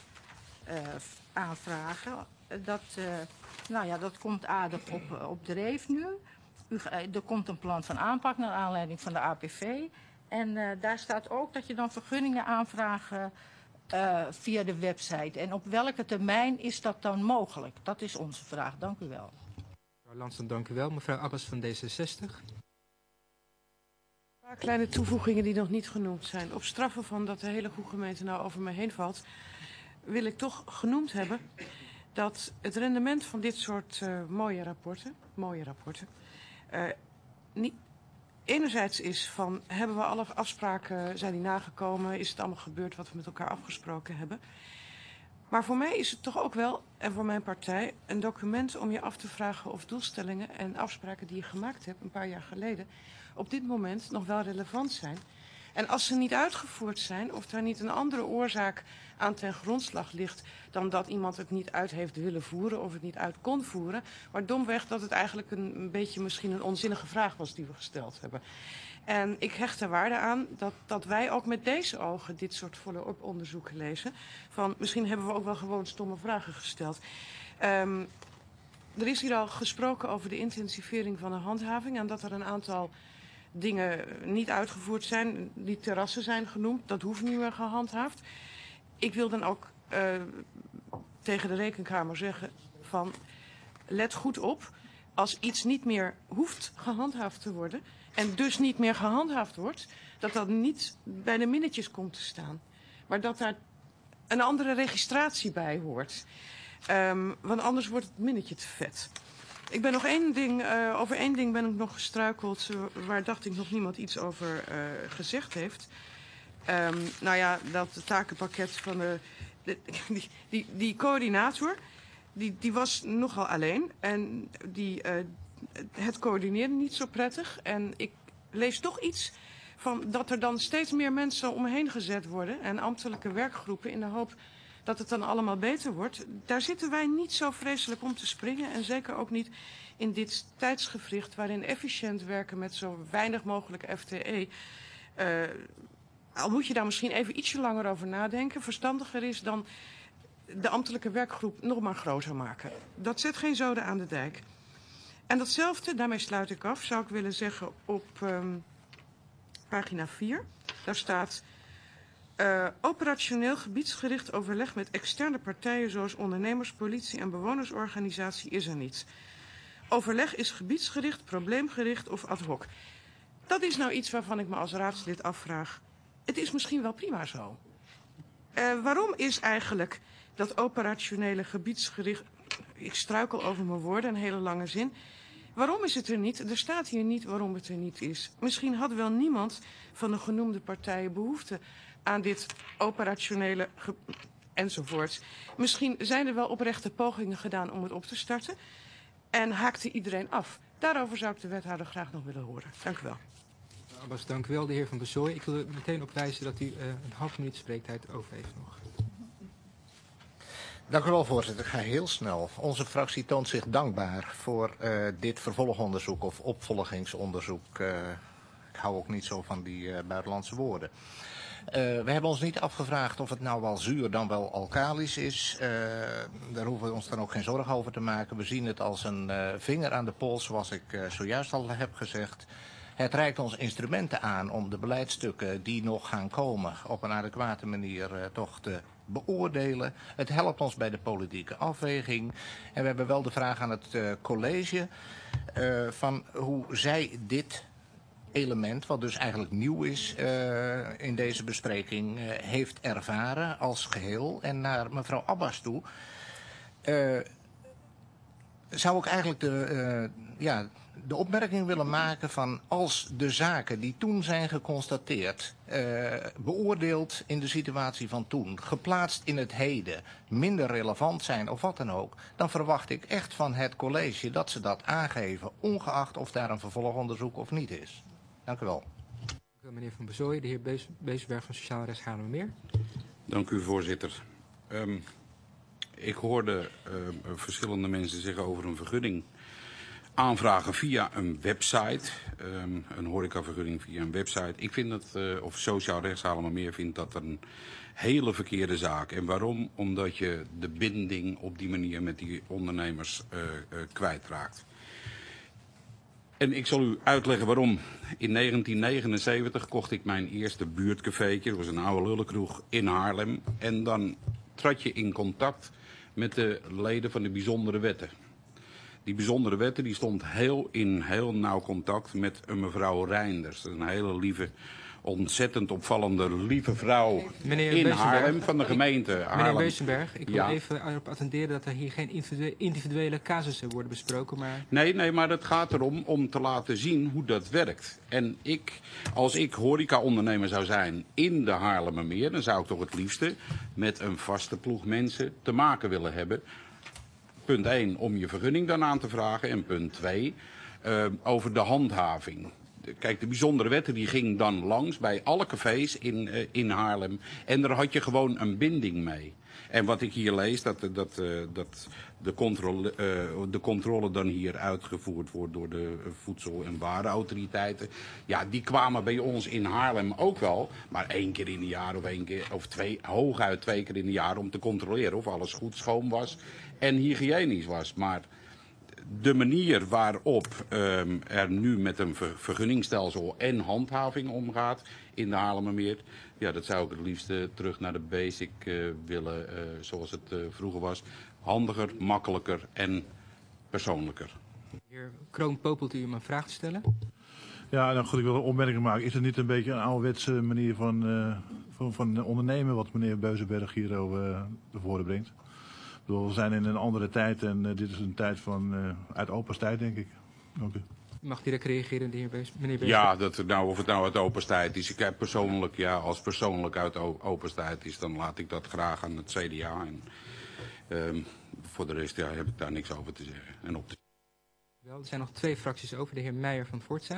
aanvragen. Dat komt aardig op dreef nu. Er komt een plan van aanpak naar aanleiding van de APV. En daar staat ook dat je dan vergunningen aanvraagt via de website. En op welke termijn is dat dan mogelijk? Dat is onze vraag. Dank u wel. Mevrouw Lansen, dank u wel. Mevrouw Abbas van D66. Een paar kleine toevoegingen die nog niet genoemd zijn. Op straffen van dat de hele gemeente nou over me heen valt, wil ik toch genoemd hebben dat het rendement van dit soort mooie rapporten, niet enerzijds is van, hebben we alle afspraken, zijn die nagekomen, is het allemaal gebeurd wat we met elkaar afgesproken hebben. Maar voor mij is het toch ook wel, en voor mijn partij, een document om je af te vragen of doelstellingen en afspraken die je gemaakt hebt een paar jaar geleden op dit moment nog wel relevant zijn. En als ze niet uitgevoerd zijn, of daar niet een andere oorzaak aan ten grondslag ligt dan dat iemand het niet uit heeft willen voeren of het niet uit kon voeren, maar domweg dat het eigenlijk een beetje misschien een onzinnige vraag was die we gesteld hebben. En ik hecht er waarde aan dat wij ook met deze ogen dit soort follow-up onderzoeken lezen. Van misschien hebben we ook wel gewoon stomme vragen gesteld. Er is hier al gesproken over de intensivering van de handhaving en dat er een aantal dingen niet uitgevoerd zijn. Die terrassen zijn genoemd, dat hoeft niet meer gehandhaafd. Ik wil dan ook tegen de Rekenkamer zeggen van let goed op, als iets niet meer hoeft gehandhaafd te worden en dus niet meer gehandhaafd wordt, dat dat niet bij de minnetjes komt te staan. Maar dat daar een andere registratie bij hoort. Want anders wordt het minnetje te vet. Ik ben nog over één ding ben ik nog gestruikeld, waar dacht ik nog niemand iets over gezegd heeft. Dat takenpakket van die coördinator, die was nogal alleen en het coördineerde niet zo prettig. En ik lees toch iets van dat er dan steeds meer mensen omheen gezet worden en ambtelijke werkgroepen in de hoop dat het dan allemaal beter wordt. Daar zitten wij niet zo vreselijk om te springen en zeker ook niet in dit tijdsgevricht waarin efficiënt werken met zo weinig mogelijk FTE. Al moet je daar misschien even ietsje langer over nadenken, verstandiger is dan de ambtelijke werkgroep nog maar groter maken. Dat zet geen zoden aan de dijk. En datzelfde, daarmee sluit ik af, zou ik willen zeggen op pagina 4. Daar staat operationeel gebiedsgericht overleg met externe partijen zoals ondernemers, politie en bewonersorganisatie is er niet. Overleg is gebiedsgericht, probleemgericht of ad hoc. Dat is nou iets waarvan ik me als raadslid afvraag. Het is misschien wel prima zo. Waarom is eigenlijk dat operationele gebiedsgericht... Ik struikel over mijn woorden, een hele lange zin. Waarom is het er niet? Er staat hier niet waarom het er niet is. Misschien had wel niemand van de genoemde partijen behoefte aan dit operationele enzovoorts. Misschien zijn er wel oprechte pogingen gedaan om het op te starten. En haakte iedereen af. Daarover zou ik de wethouder graag nog willen horen. Dank u wel. Abbas, dank u wel. De heer Van Bezooy. Ik wil er meteen op wijzen dat u een half minuut spreektijd over heeft nog. Dank u wel, voorzitter. Ik ga heel snel. Onze fractie toont zich dankbaar voor dit vervolgonderzoek of opvolgingsonderzoek. Ik hou ook niet zo van die buitenlandse woorden. We hebben ons niet afgevraagd of het nou wel zuur dan wel alkalisch is. Daar hoeven we ons dan ook geen zorgen over te maken. We zien het als een vinger aan de pols, zoals ik zojuist al heb gezegd. Het reikt ons instrumenten aan om de beleidsstukken die nog gaan komen op een adequate manier toch te beoordelen. Het helpt ons bij de politieke afweging. En we hebben wel de vraag aan het college van hoe zij dit element, wat dus eigenlijk nieuw is in deze bespreking, heeft ervaren als geheel. En naar mevrouw Abbas toe zou ik eigenlijk de opmerking willen maken van als de zaken die toen zijn geconstateerd, beoordeeld in de situatie van toen, geplaatst in het heden, minder relevant zijn of wat dan ook, dan verwacht ik echt van het college dat ze dat aangeven, ongeacht of daar een vervolgonderzoek of niet is. Dank u wel. Dank u wel, meneer Van Bezooy. De heer Beesberg van Sociaal Recht Haarlemmermeer. Dank u, voorzitter. Ik hoorde verschillende mensen zeggen over een vergunning aanvragen via een website. Een horecavergunning via een website. Ik vind dat, of Sociaal Recht Haarlemmermeer vindt dat een hele verkeerde zaak. En waarom? Omdat je de binding op die manier met die ondernemers kwijtraakt. En ik zal u uitleggen waarom. In 1979 kocht ik mijn eerste buurtcafeetje. Dat was een oude lullenkroeg in Haarlem. En dan trad je in contact met de leden van de bijzondere wetten. Die bijzondere wetten die stond in heel nauw contact met een mevrouw Reinders. Een hele lieve, ontzettend opvallende lieve vrouw in Haarlem van de gemeente Haarlem. Meneer Beesenberg, ik wil even erop attenderen dat er hier geen individuele casussen worden besproken. Maar... Nee, maar het gaat erom om te laten zien hoe dat werkt. En als ik horecaondernemer zou zijn in de Haarlemmermeer, dan zou ik toch het liefste met een vaste ploeg mensen te maken willen hebben. Punt 1, om je vergunning dan aan te vragen. En punt 2, over de handhaving. Kijk, de bijzondere wetten die ging dan langs bij alle cafés in Haarlem. En daar had je gewoon een binding mee. En wat ik hier lees, dat de controle dan hier uitgevoerd wordt door de voedsel- en warenautoriteiten. Ja, die kwamen bij ons in Haarlem ook wel. Maar 1 keer in een jaar of 1 keer of 2, hooguit 2 keer in een jaar om te controleren of alles goed schoon was en hygiënisch was. Maar de manier waarop er nu met een vergunningstelsel en handhaving omgaat in de Haarlemmermeer, ja, dat zou ik het liefst terug naar de basic willen, zoals het vroeger was. Handiger, makkelijker en persoonlijker. Heer Kroon popelt u om een vraag te stellen. Ja, nou goed, ik wil een opmerking maken. Is het niet een beetje een ouderwetse manier van ondernemen wat meneer Beuzenberg hier naar voren brengt? Ik bedoel, we zijn in een andere tijd en dit is een tijd uit opa's tijd, denk ik. Dank u. Mag direct reageren, meneer Beesberg? Ja, of het nou uit opa's tijd is. Ik heb persoonlijk, ja, als persoonlijk uit opa's tijd is, dan laat ik dat graag aan het CDA. En voor de rest heb ik daar niks over te zeggen. En op te... Wel, er zijn nog 2 fracties over. De heer Meijer van Voortza.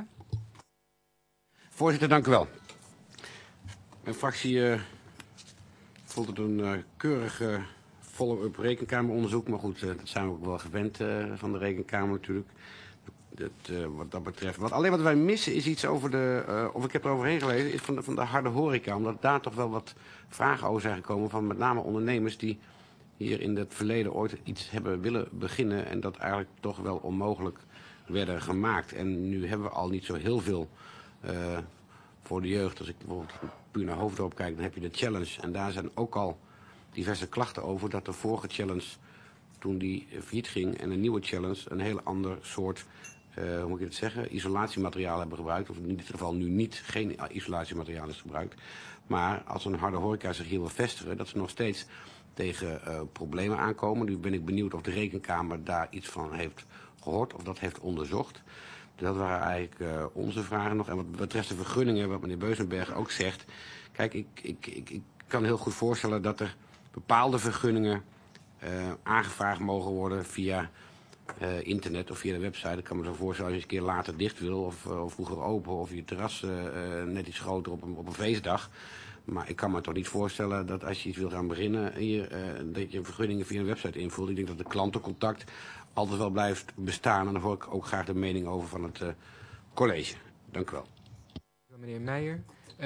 Voorzitter, dank u wel. Mijn fractie vond het een keurig follow-up rekenkameronderzoek. Maar goed, dat zijn we ook wel gewend van de rekenkamer natuurlijk. Wat dat betreft. Alleen wat wij missen is iets over of ik heb er overheen gelezen, is van de harde horeca. Omdat daar toch wel wat vragen over zijn gekomen van met name ondernemers die hier in het verleden ooit iets hebben willen beginnen en dat eigenlijk toch wel onmogelijk werden gemaakt. En nu hebben we al niet zo heel veel voor de jeugd. Als ik bijvoorbeeld puur naar Hoofddorp kijk, dan heb je de challenge. En daar zijn ook al diverse klachten over dat de vorige challenge, toen die failliet ging, en een nieuwe challenge een heel ander soort, hoe moet ik het zeggen, isolatiemateriaal hebben gebruikt. Of in dit geval nu geen isolatiemateriaal is gebruikt. Maar als een harde horeca zich hier wil vestigen, dat ze nog steeds tegen problemen aankomen. Nu ben ik benieuwd of de Rekenkamer daar iets van heeft gehoord of dat heeft onderzocht. Dat waren eigenlijk onze vragen nog. En wat betreft de vergunningen, wat meneer Beuzenberg ook zegt. Kijk, ik kan heel goed voorstellen dat er bepaalde vergunningen aangevraagd mogen worden via internet of via de website. Ik kan me zo voorstellen als je eens een keer later dicht wil of vroeger open of je terras net iets groter op een feestdag. Maar ik kan me toch niet voorstellen dat als je iets wil gaan beginnen hier, dat je vergunningen via een website invult. Ik denk dat de klantencontact altijd wel blijft bestaan en daar hoor ik ook graag de mening over van het college. Dank u wel. Meneer Meijer.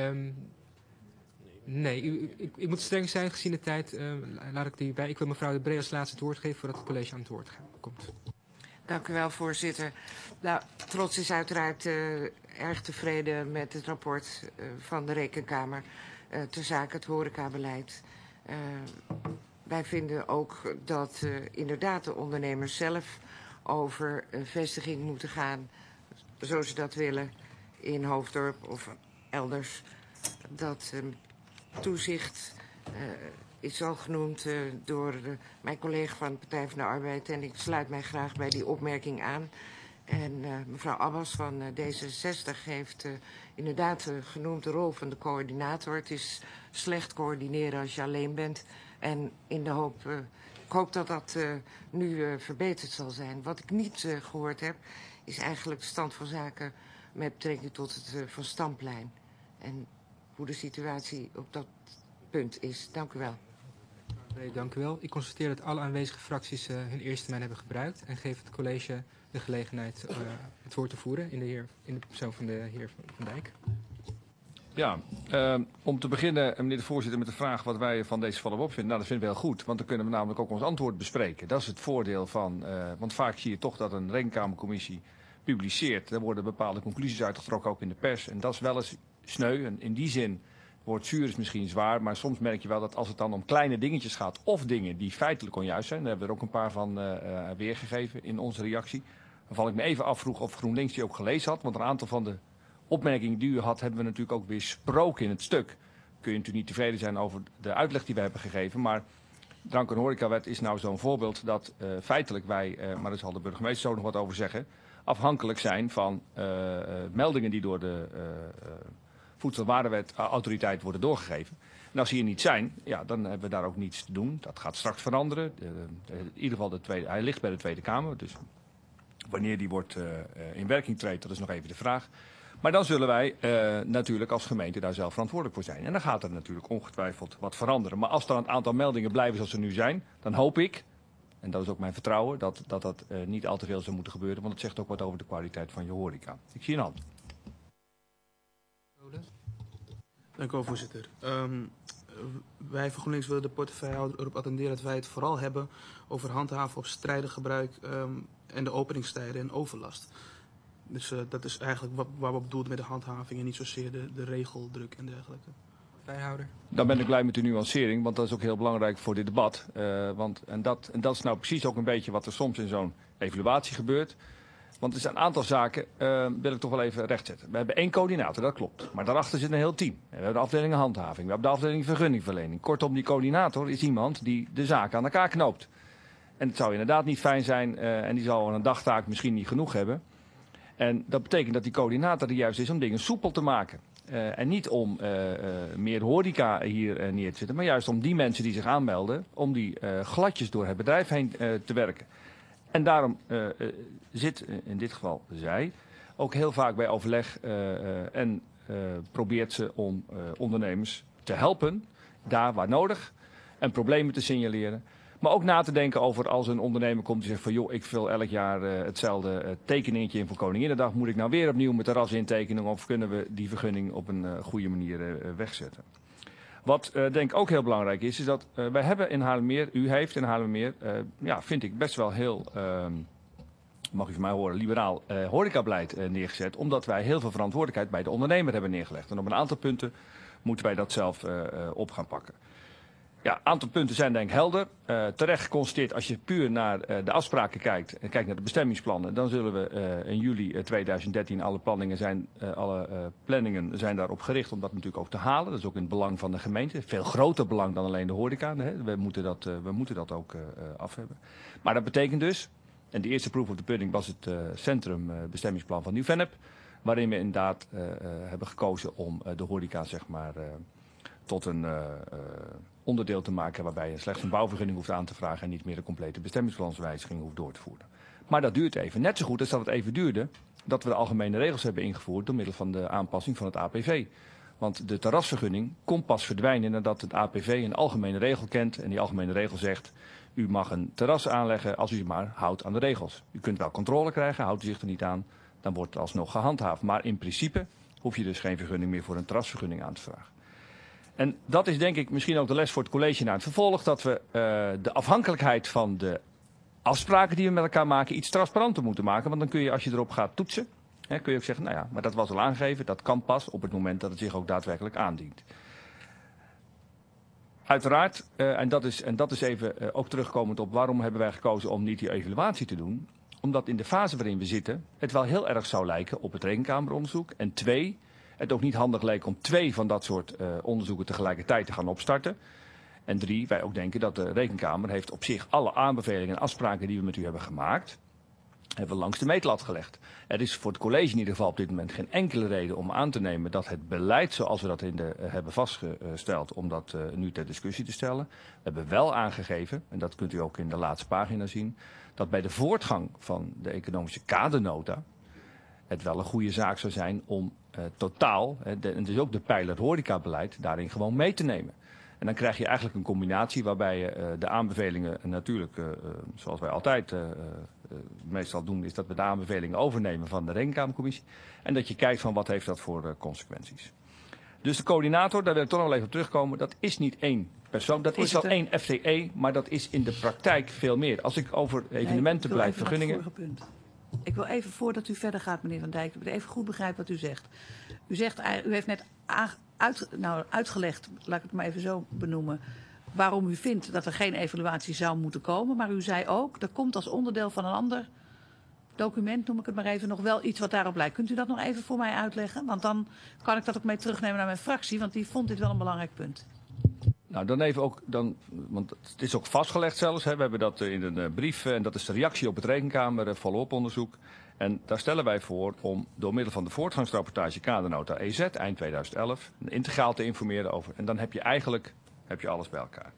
Nee, ik moet streng zijn gezien de tijd. Laat ik die bij. Ik wil mevrouw De Bree als laatste het woord geven voordat het college aan het woord komt. Dank u wel, voorzitter. Nou, Trots is uiteraard erg tevreden met het rapport van de Rekenkamer ter zake het horecabeleid. Wij vinden ook dat inderdaad de ondernemers zelf over een vestiging moeten gaan, zoals ze dat willen, in Hoofddorp of elders. Dat toezicht is al genoemd door mijn collega van de Partij van de Arbeid. En ik sluit mij graag bij die opmerking aan. En mevrouw Abbas van D66 heeft inderdaad genoemd de rol van de coördinator. Het is slecht coördineren als je alleen bent. En in de hoop, ik hoop dat dat nu verbeterd zal zijn. Wat ik niet gehoord heb, is eigenlijk de stand van zaken met betrekking tot het Van Stamplein. En hoe de situatie op dat punt is. Dank u wel. Nee, dank u wel. Ik constateer dat alle aanwezige fracties hun eerste termijn hebben gebruikt en geef het college de gelegenheid het woord te voeren in de persoon van de heer Van Dijk. Ja, om te beginnen, meneer de voorzitter, met de vraag wat wij van deze follow-up vinden. Nou, dat vinden we heel goed, want dan kunnen we namelijk ook ons antwoord bespreken. Dat is het voordeel van, want vaak zie je toch dat een rekenkamercommissie publiceert. Er worden bepaalde conclusies uitgetrokken, ook in de pers. En dat is wel eens sneu. En in die zin, woord zuur is misschien zwaar, maar soms merk je wel dat als het dan om kleine dingetjes gaat, of dingen die feitelijk onjuist zijn, daar hebben we er ook een paar van weergegeven in onze reactie, waarvan ik me even afvroeg of GroenLinks die ook gelezen had, want een aantal van de opmerkingen die u had, hebben we natuurlijk ook weer besproken in het stuk. Kun je natuurlijk niet tevreden zijn over de uitleg die we hebben gegeven, maar drank- en horecawet is nou zo'n voorbeeld dat feitelijk wij, maar daar zal de burgemeester zo nog wat over zeggen, afhankelijk zijn van meldingen die door de Voedselwarenwetautoriteit worden doorgegeven. En als die er niet zijn, ja, dan hebben we daar ook niets te doen. Dat gaat straks veranderen. In ieder geval hij ligt bij de Tweede Kamer. Dus wanneer die wordt in werking treedt, dat is nog even de vraag. Maar dan zullen wij natuurlijk als gemeente daar zelf verantwoordelijk voor zijn. En dan gaat er natuurlijk ongetwijfeld wat veranderen. Maar als er een aantal meldingen blijven zoals ze nu zijn, dan hoop ik, en dat is ook mijn vertrouwen, dat niet al te veel zou moeten gebeuren. Want het zegt ook wat over de kwaliteit van je horeca. Ik zie een hand. Dank u wel, voorzitter. Wij van GroenLinks willen de portefeuillehouder erop attenderen dat wij het vooral hebben over handhaven op strijdig gebruik en de openingstijden en overlast. Dus dat is eigenlijk waar we op bedoelden met de handhaving en niet zozeer de regeldruk en dergelijke. Wethouder. Dan ben ik blij met de nuancering, want dat is ook heel belangrijk voor dit debat. En dat is nou precies ook een beetje wat er soms in zo'n evaluatie gebeurt. Want er zijn een aantal zaken, wil ik toch wel even rechtzetten. We hebben 1 coördinator, dat klopt. Maar daarachter zit een heel team. We hebben de afdeling handhaving, we hebben de afdeling vergunningverlening. Kortom, die coördinator is iemand die de zaken aan elkaar knoopt. En het zou inderdaad niet fijn zijn, en die zal een dagtaak misschien niet genoeg hebben. En dat betekent dat die coördinator er juist is om dingen soepel te maken. En niet om meer horeca hier neer te zetten, maar juist om die mensen die zich aanmelden, om die gladjes door het bedrijf heen te werken. En daarom zit in dit geval zij ook heel vaak bij overleg en probeert ze om ondernemers te helpen, daar waar nodig, en problemen te signaleren. Maar ook na te denken over als een ondernemer komt die zegt van joh, ik vul elk jaar hetzelfde tekeningetje in voor Koninginnedag. Moet ik nou weer opnieuw met de rasintekening of kunnen we die vergunning op een goede manier wegzetten? Wat denk ik ook heel belangrijk is dat wij hebben in Haarlemmermeer, u heeft in Haarlemmermeer, vind ik best wel heel, mag u van mij horen, liberaal horecabeleid neergezet. Omdat wij heel veel verantwoordelijkheid bij de ondernemer hebben neergelegd. En op een aantal punten moeten wij dat zelf op gaan pakken. Ja, een aantal punten zijn denk ik helder. Terecht geconstateerd, als je puur naar de afspraken kijkt en kijkt naar de bestemmingsplannen, dan zullen we in juli 2013 alle planningen zijn daarop gericht om dat natuurlijk ook te halen. Dat is ook in het belang van de gemeente. Veel groter belang dan alleen de horeca. Hè. We moeten dat ook af hebben. Maar dat betekent dus, en de eerste proof of the pudding was het centrumbestemmingsplan van Nieuw-Vennep, waarin we inderdaad hebben gekozen om de horeca zeg maar tot een onderdeel te maken waarbij je slechts een bouwvergunning hoeft aan te vragen en niet meer een complete bestemmingsplanswijziging hoeft door te voeren. Maar dat duurt even. Net zo goed als dat het even duurde dat we de algemene regels hebben ingevoerd door middel van de aanpassing van het APV. Want de terrasvergunning kon pas verdwijnen nadat het APV een algemene regel kent. En die algemene regel zegt, u mag een terras aanleggen als u zich maar houdt aan de regels. U kunt wel controle krijgen, houdt u zich er niet aan, dan wordt het alsnog gehandhaafd. Maar in principe hoef je dus geen vergunning meer voor een terrasvergunning aan te vragen. En dat is denk ik misschien ook de les voor het college naar het vervolg. Dat we de afhankelijkheid van de afspraken die we met elkaar maken iets transparanter moeten maken. Want dan kun je, als je erop gaat toetsen, kun je ook zeggen, nou ja, maar dat was al aangegeven. Dat kan pas op het moment dat het zich ook daadwerkelijk aandient. Uiteraard, en dat is even ook terugkomend op waarom hebben wij gekozen om niet die evaluatie te doen. Omdat in de fase waarin we zitten het wel heel erg zou lijken op het rekenkameronderzoek. En 2, het ook niet handig leek om 2 van dat soort onderzoeken tegelijkertijd te gaan opstarten. En 3, wij ook denken dat de Rekenkamer heeft op zich alle aanbevelingen en afspraken die we met u hebben gemaakt, hebben we langs de meetlat gelegd. Er is voor het college in ieder geval op dit moment geen enkele reden om aan te nemen dat het beleid zoals we dat hebben vastgesteld, om dat nu ter discussie te stellen. We hebben wel aangegeven, en dat kunt u ook in de laatste pagina zien, dat bij de voortgang van de economische kadernota het wel een goede zaak zou zijn om totaal, en dus ook de pijler horecabeleid, daarin gewoon mee te nemen. En dan krijg je eigenlijk een combinatie waarbij je de aanbevelingen natuurlijk, zoals wij altijd meestal doen, is dat we de aanbevelingen overnemen van de Rekenkamercommissie. En dat je kijkt van wat heeft dat voor consequenties. Dus de coördinator, daar wil ik toch nog wel even op terugkomen, dat is niet één persoon. Dat is wel één FTE, maar dat is in de praktijk veel meer. Als ik over evenementenbeleid, vergunningen. Ik wil even, voordat u verder gaat, meneer Van Dijk, even goed begrijpen wat u zegt. U heeft net uitgelegd, laat ik het maar even zo benoemen, waarom u vindt dat er geen evaluatie zou moeten komen. Maar u zei ook, er komt als onderdeel van een ander document, noem ik het maar even, nog wel iets wat daarop lijkt. Kunt u dat nog even voor mij uitleggen? Want dan kan ik dat ook mee terugnemen naar mijn fractie, want die vond dit wel een belangrijk punt. Nou, dan even ook, want het is ook vastgelegd zelfs. We hebben dat in een brief, en dat is de reactie op het Rekenkamer follow-up onderzoek. En daar stellen wij voor om door middel van de voortgangsrapportage kadernota EZ eind 2011 integraal te informeren over. En dan heb je eigenlijk alles bij elkaar.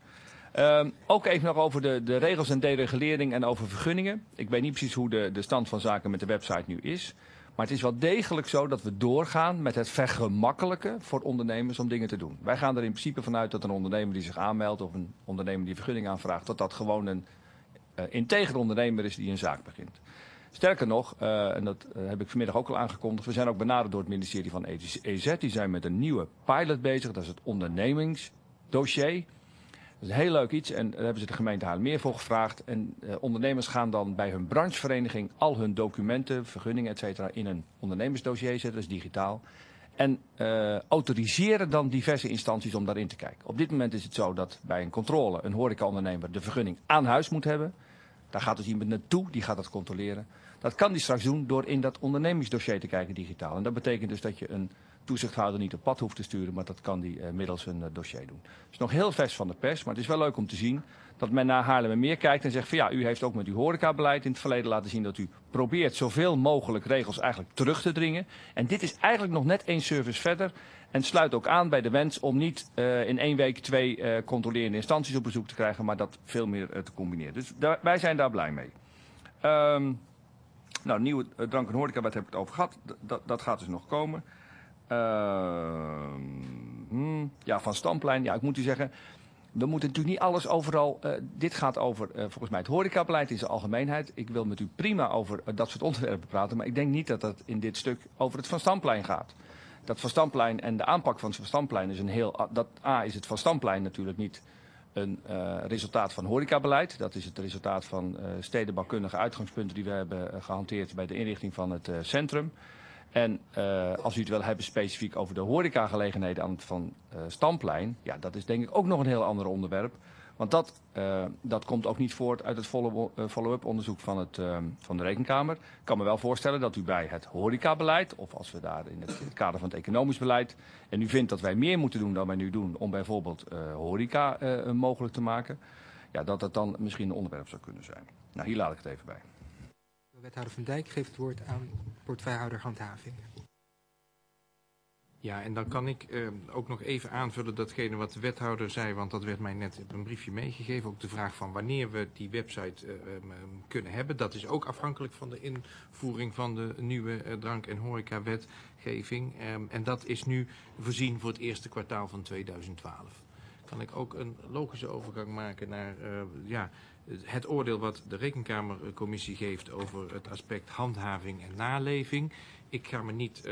Ook even nog over de regels en deregulering en over vergunningen. Ik weet niet precies hoe de stand van zaken met de website nu is. Maar het is wel degelijk zo dat we doorgaan met het vergemakkelijken voor ondernemers om dingen te doen. Wij gaan er in principe vanuit dat een ondernemer die zich aanmeldt of een ondernemer die vergunning aanvraagt, dat gewoon een integer ondernemer is die een zaak begint. Sterker nog, en dat heb ik vanmiddag ook al aangekondigd, we zijn ook benaderd door het ministerie van EZ. Die zijn met een nieuwe pilot bezig, dat is het ondernemingsdossier. Dat is een heel leuk iets en daar hebben ze de gemeente Haarlemmermeer voor gevraagd. En ondernemers gaan dan bij hun branchevereniging al hun documenten, vergunningen etc. in een ondernemersdossier zetten, dat is digitaal. En autoriseren dan diverse instanties om daarin te kijken. Op dit moment is het zo dat bij een controle een horecaondernemer de vergunning aan huis moet hebben. Daar gaat dus iemand naartoe, die gaat dat controleren. Dat kan die straks doen door in dat ondernemingsdossier te kijken digitaal. En dat betekent dus dat je een toezichthouder niet op pad hoeft te sturen, maar dat kan die middels een dossier doen. Het is nog heel vers van de pers, maar het is wel leuk om te zien dat men naar Haarlemmermeer kijkt en zegt van ja, u heeft ook met uw horecabeleid in het verleden laten zien dat u probeert zoveel mogelijk regels eigenlijk terug te dringen. En dit is eigenlijk nog net één service verder en sluit ook aan bij de wens om niet in 1 week 2 controlerende instanties op bezoek te krijgen, maar dat veel meer te combineren. Dus wij zijn daar blij mee. Nou, nieuwe drank- en horecabeleid heb ik het over gehad. Dat gaat dus nog komen. Ja, van Stamplein. Ja, ik moet u zeggen, we moeten natuurlijk niet alles overal. Dit gaat over volgens mij het horecabeleid in zijn algemeenheid. Ik wil met u prima over dat soort onderwerpen praten, maar ik denk niet dat dat in dit stuk over het Van Stamplein gaat. Dat Van Stamplein en de aanpak van het Van Stamplein is een heel. Is het Van Stamplein natuurlijk niet een resultaat van horecabeleid. Dat is het resultaat van stedenbouwkundige uitgangspunten die we hebben gehanteerd bij de inrichting van het centrum. En als u het wil hebben specifiek over de horecagelegenheden aan het Van Stamplein, ja, dat is denk ik ook nog een heel ander onderwerp. Want dat komt ook niet voort uit het follow-up onderzoek van de Rekenkamer. Ik kan me wel voorstellen dat u bij het horecabeleid, of als we daar in het kader van het economisch beleid, en u vindt dat wij meer moeten doen dan wij nu doen om bijvoorbeeld horeca mogelijk te maken, ja, dat dat dan misschien een onderwerp zou kunnen zijn. Nou, hier laat ik het even bij. Wethouder Van Dijk geeft het woord aan portefeuillehouder handhaving. Ja, en dan kan ik ook nog even aanvullen datgene wat de wethouder zei, want dat werd mij net op een briefje meegegeven. Ook de vraag van wanneer we die website kunnen hebben. Dat is ook afhankelijk van de invoering van de nieuwe drank- en horecawetgeving. En dat is nu voorzien voor het eerste kwartaal van 2012. Kan ik ook een logische overgang maken naar het oordeel wat de Rekenkamercommissie geeft over het aspect handhaving en naleving. Ik ga me niet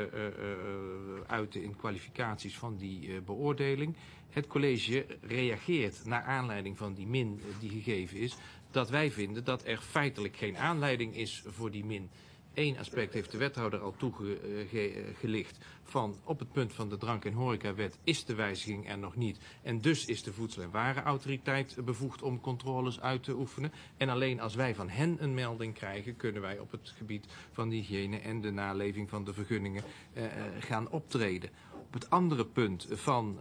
uiten in kwalificaties van die beoordeling. Het college reageert naar aanleiding van die min die gegeven is, dat wij vinden dat er feitelijk geen aanleiding is voor die min. Eén aspect heeft de wethouder al toegelicht van op het punt van de drank- en horecawet is de wijziging er nog niet. En dus is de Voedsel- en Warenautoriteit bevoegd om controles uit te oefenen. En alleen als wij van hen een melding krijgen, kunnen wij op het gebied van de hygiëne en de naleving van de vergunningen gaan optreden. Op het andere punt van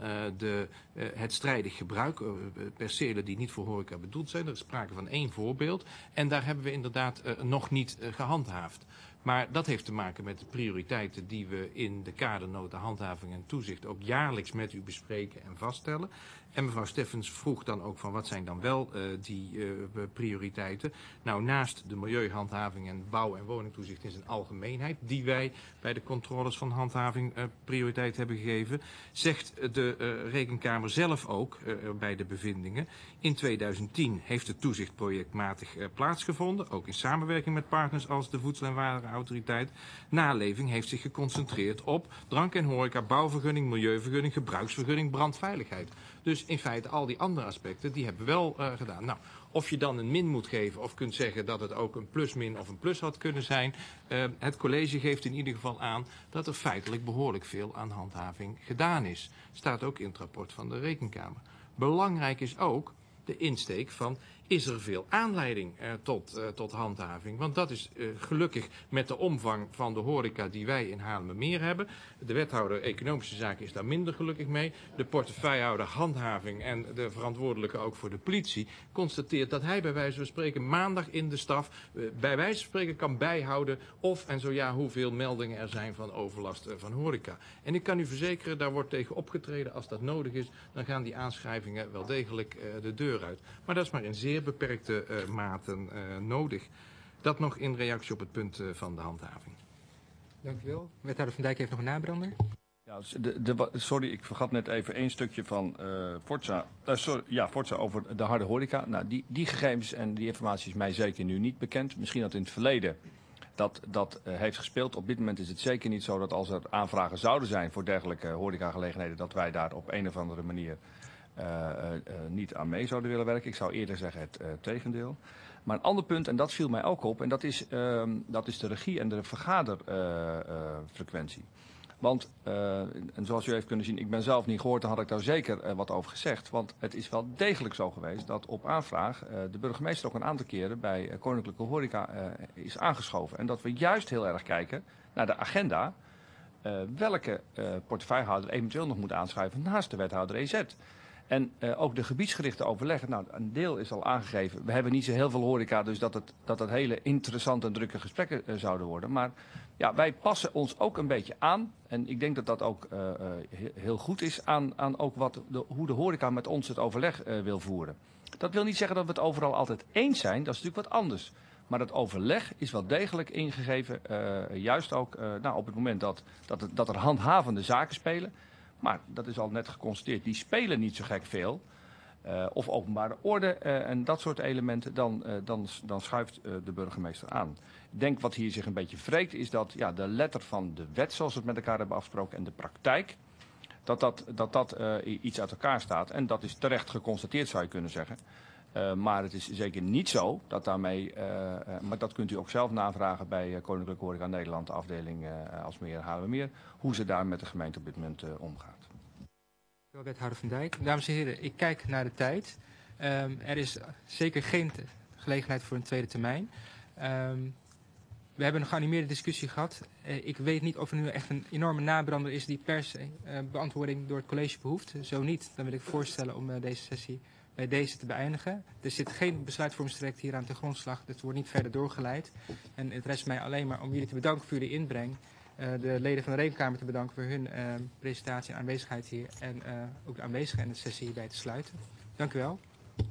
het strijdig gebruik, percelen die niet voor horeca bedoeld zijn, er is sprake van één voorbeeld. En daar hebben we inderdaad nog niet gehandhaafd. Maar dat heeft te maken met de prioriteiten die we in de kadernota handhaving en toezicht ook jaarlijks met u bespreken en vaststellen. En mevrouw Steffens vroeg dan ook van wat zijn dan wel die prioriteiten. Nou, naast de milieuhandhaving en bouw- en woningtoezicht in zijn algemeenheid, die wij bij de controles van handhaving prioriteit hebben gegeven, zegt de Rekenkamer zelf ook bij de bevindingen. In 2010 heeft het toezicht projectmatig plaatsgevonden, ook in samenwerking met partners als de Voedsel- en Warenautoriteit. Naleving heeft zich geconcentreerd op drank- en horeca, bouwvergunning, milieuvergunning, gebruiksvergunning, brandveiligheid. Dus in feite al die andere aspecten, die hebben we wel gedaan. Nou, of je dan een min moet geven of kunt zeggen dat het ook een plus-min of een plus had kunnen zijn. Het college geeft in ieder geval aan dat er feitelijk behoorlijk veel aan handhaving gedaan is. Staat ook in het rapport van de Rekenkamer. Belangrijk is ook de insteek van, is er veel aanleiding tot handhaving? Want dat is gelukkig met de omvang van de horeca die wij in Haarlemmermeer hebben. De wethouder Economische Zaken is daar minder gelukkig mee. De portefeuillehouder handhaving en de verantwoordelijke ook voor de politie constateert dat hij bij wijze van spreken maandag in de staf bij wijze van spreken kan bijhouden of en zo ja hoeveel meldingen er zijn van overlast van horeca. En ik kan u verzekeren, daar wordt tegen opgetreden als dat nodig is. Dan gaan die aanschrijvingen wel degelijk de deur uit. Maar dat is maar in zeer beperkte maten nodig. Dat nog in reactie op het punt van de handhaving. Dank u wel. Wethouder Van Dijk heeft nog een nabrander. Ja, sorry, ik vergat net even één stukje van Forza. Forza over de harde horeca. Nou, die gegevens en die informatie is mij zeker nu niet bekend. Misschien dat in het verleden dat heeft gespeeld. Op dit moment is het zeker niet zo dat als er aanvragen zouden zijn voor dergelijke horecagelegenheden, dat wij daar op een of andere manier niet aan mee zouden willen werken. Ik zou eerder zeggen het tegendeel. Maar een ander punt, en dat viel mij ook op, en dat is de regie en de vergaderfrequentie. Want, en zoals u heeft kunnen zien, ik ben zelf niet gehoord, dan had ik daar zeker wat over gezegd. Want het is wel degelijk zo geweest dat op aanvraag de burgemeester ook een aantal keren bij Koninklijke Horeca is aangeschoven. En dat we juist heel erg kijken naar de agenda, welke portefeuillehouder eventueel nog moet aanschuiven naast de wethouder EZ. En ook de gebiedsgerichte overleggen, nou een deel is al aangegeven. We hebben niet zo heel veel horeca, dus dat hele interessante en drukke gesprekken zouden worden. Maar ja, wij passen ons ook een beetje aan. En ik denk dat dat ook heel goed is aan ook hoe de horeca met ons het overleg wil voeren. Dat wil niet zeggen dat we het overal altijd eens zijn, dat is natuurlijk wat anders. Maar het overleg is wel degelijk ingegeven, juist ook op het moment dat er handhavende zaken spelen. Maar dat is al net geconstateerd, die spelen niet zo gek veel. Of openbare orde en dat soort elementen, dan schuift de burgemeester aan. Ik denk wat hier zich een beetje wreekt is dat de letter van de wet, zoals we het met elkaar hebben afgesproken, en de praktijk, dat iets uit elkaar staat. En dat is terecht geconstateerd, zou je kunnen zeggen. Maar het is zeker niet zo dat daarmee, maar dat kunt u ook zelf navragen bij Koninklijke Horeca Nederland, de afdeling Alsmeer Haarlemmermeer, hoe ze daar met de gemeente op dit moment omgaat. Wethouder Van Dijk. Dames en heren, ik kijk naar de tijd. Er is zeker geen gelegenheid voor een tweede termijn. We hebben een geanimeerde discussie gehad. Ik weet niet of er nu echt een enorme nabrander is die per se beantwoording door het college behoeft. Zo niet, dan wil ik voorstellen om deze sessie bij deze te beëindigen. Er zit geen besluitvormingstraject hier aan ten grondslag. Het wordt niet verder doorgeleid. En het rest mij alleen maar om jullie te bedanken voor jullie inbreng. de leden van de Rekenkamer te bedanken voor hun presentatie en aanwezigheid hier. En ook de aanwezigen en de sessie hierbij te sluiten. Dank u wel.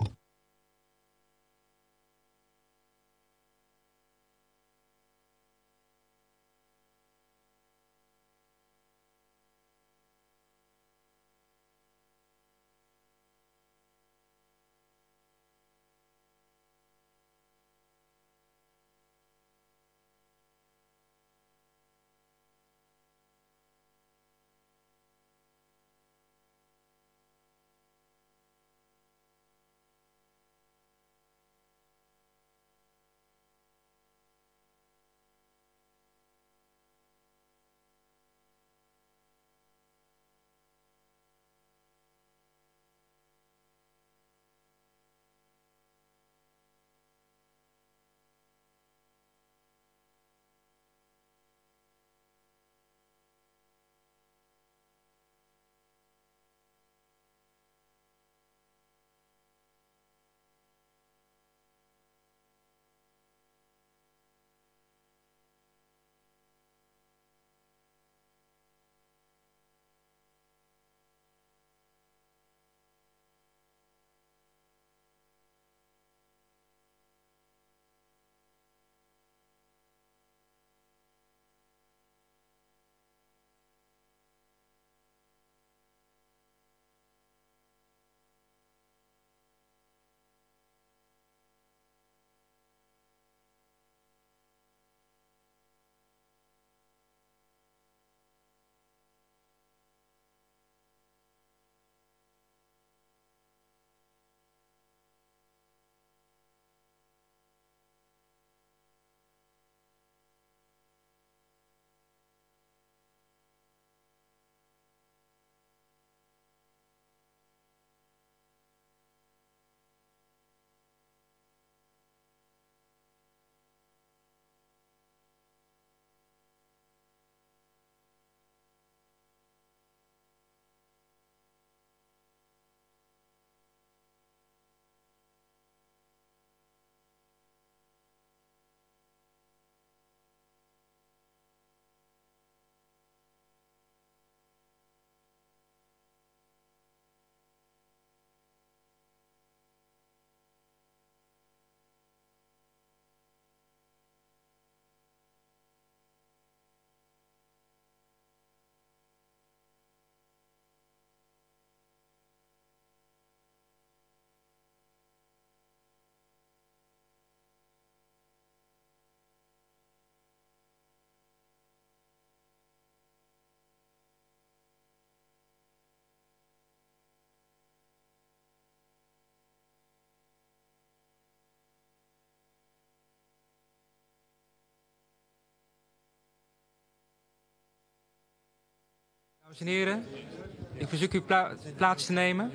Dames en heren, ik verzoek u plaats te nemen.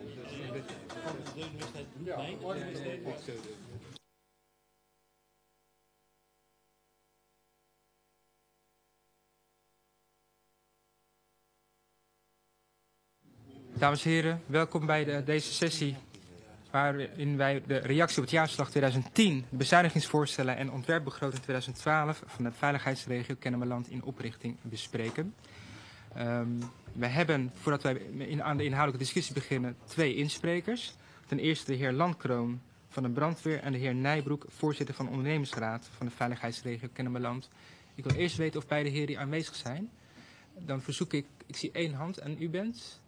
Dames en heren, welkom bij deze sessie waarin wij de reactie op het jaarverslag 2010, de bezuinigingsvoorstellen en ontwerpbegroting 2012 van de veiligheidsregio Kennemerland in oprichting bespreken. We hebben, voordat wij aan de inhoudelijke discussie beginnen, 2 insprekers. Ten eerste de heer Landkroon van de brandweer en de heer Nijbroek, voorzitter van de ondernemingsraad van de veiligheidsregio Kennemerland. Ik wil eerst weten of beide heren aanwezig zijn. Dan verzoek ik zie 1 hand en u bent?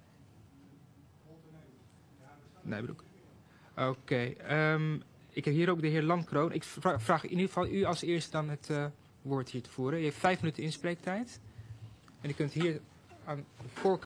Nijbroek. Oké, ik heb hier ook de heer Landkroon. Ik vraag in ieder geval u als eerste dan het woord hier te voeren. U heeft 5 minuten inspreektijd. En u kunt hier aan de voorkant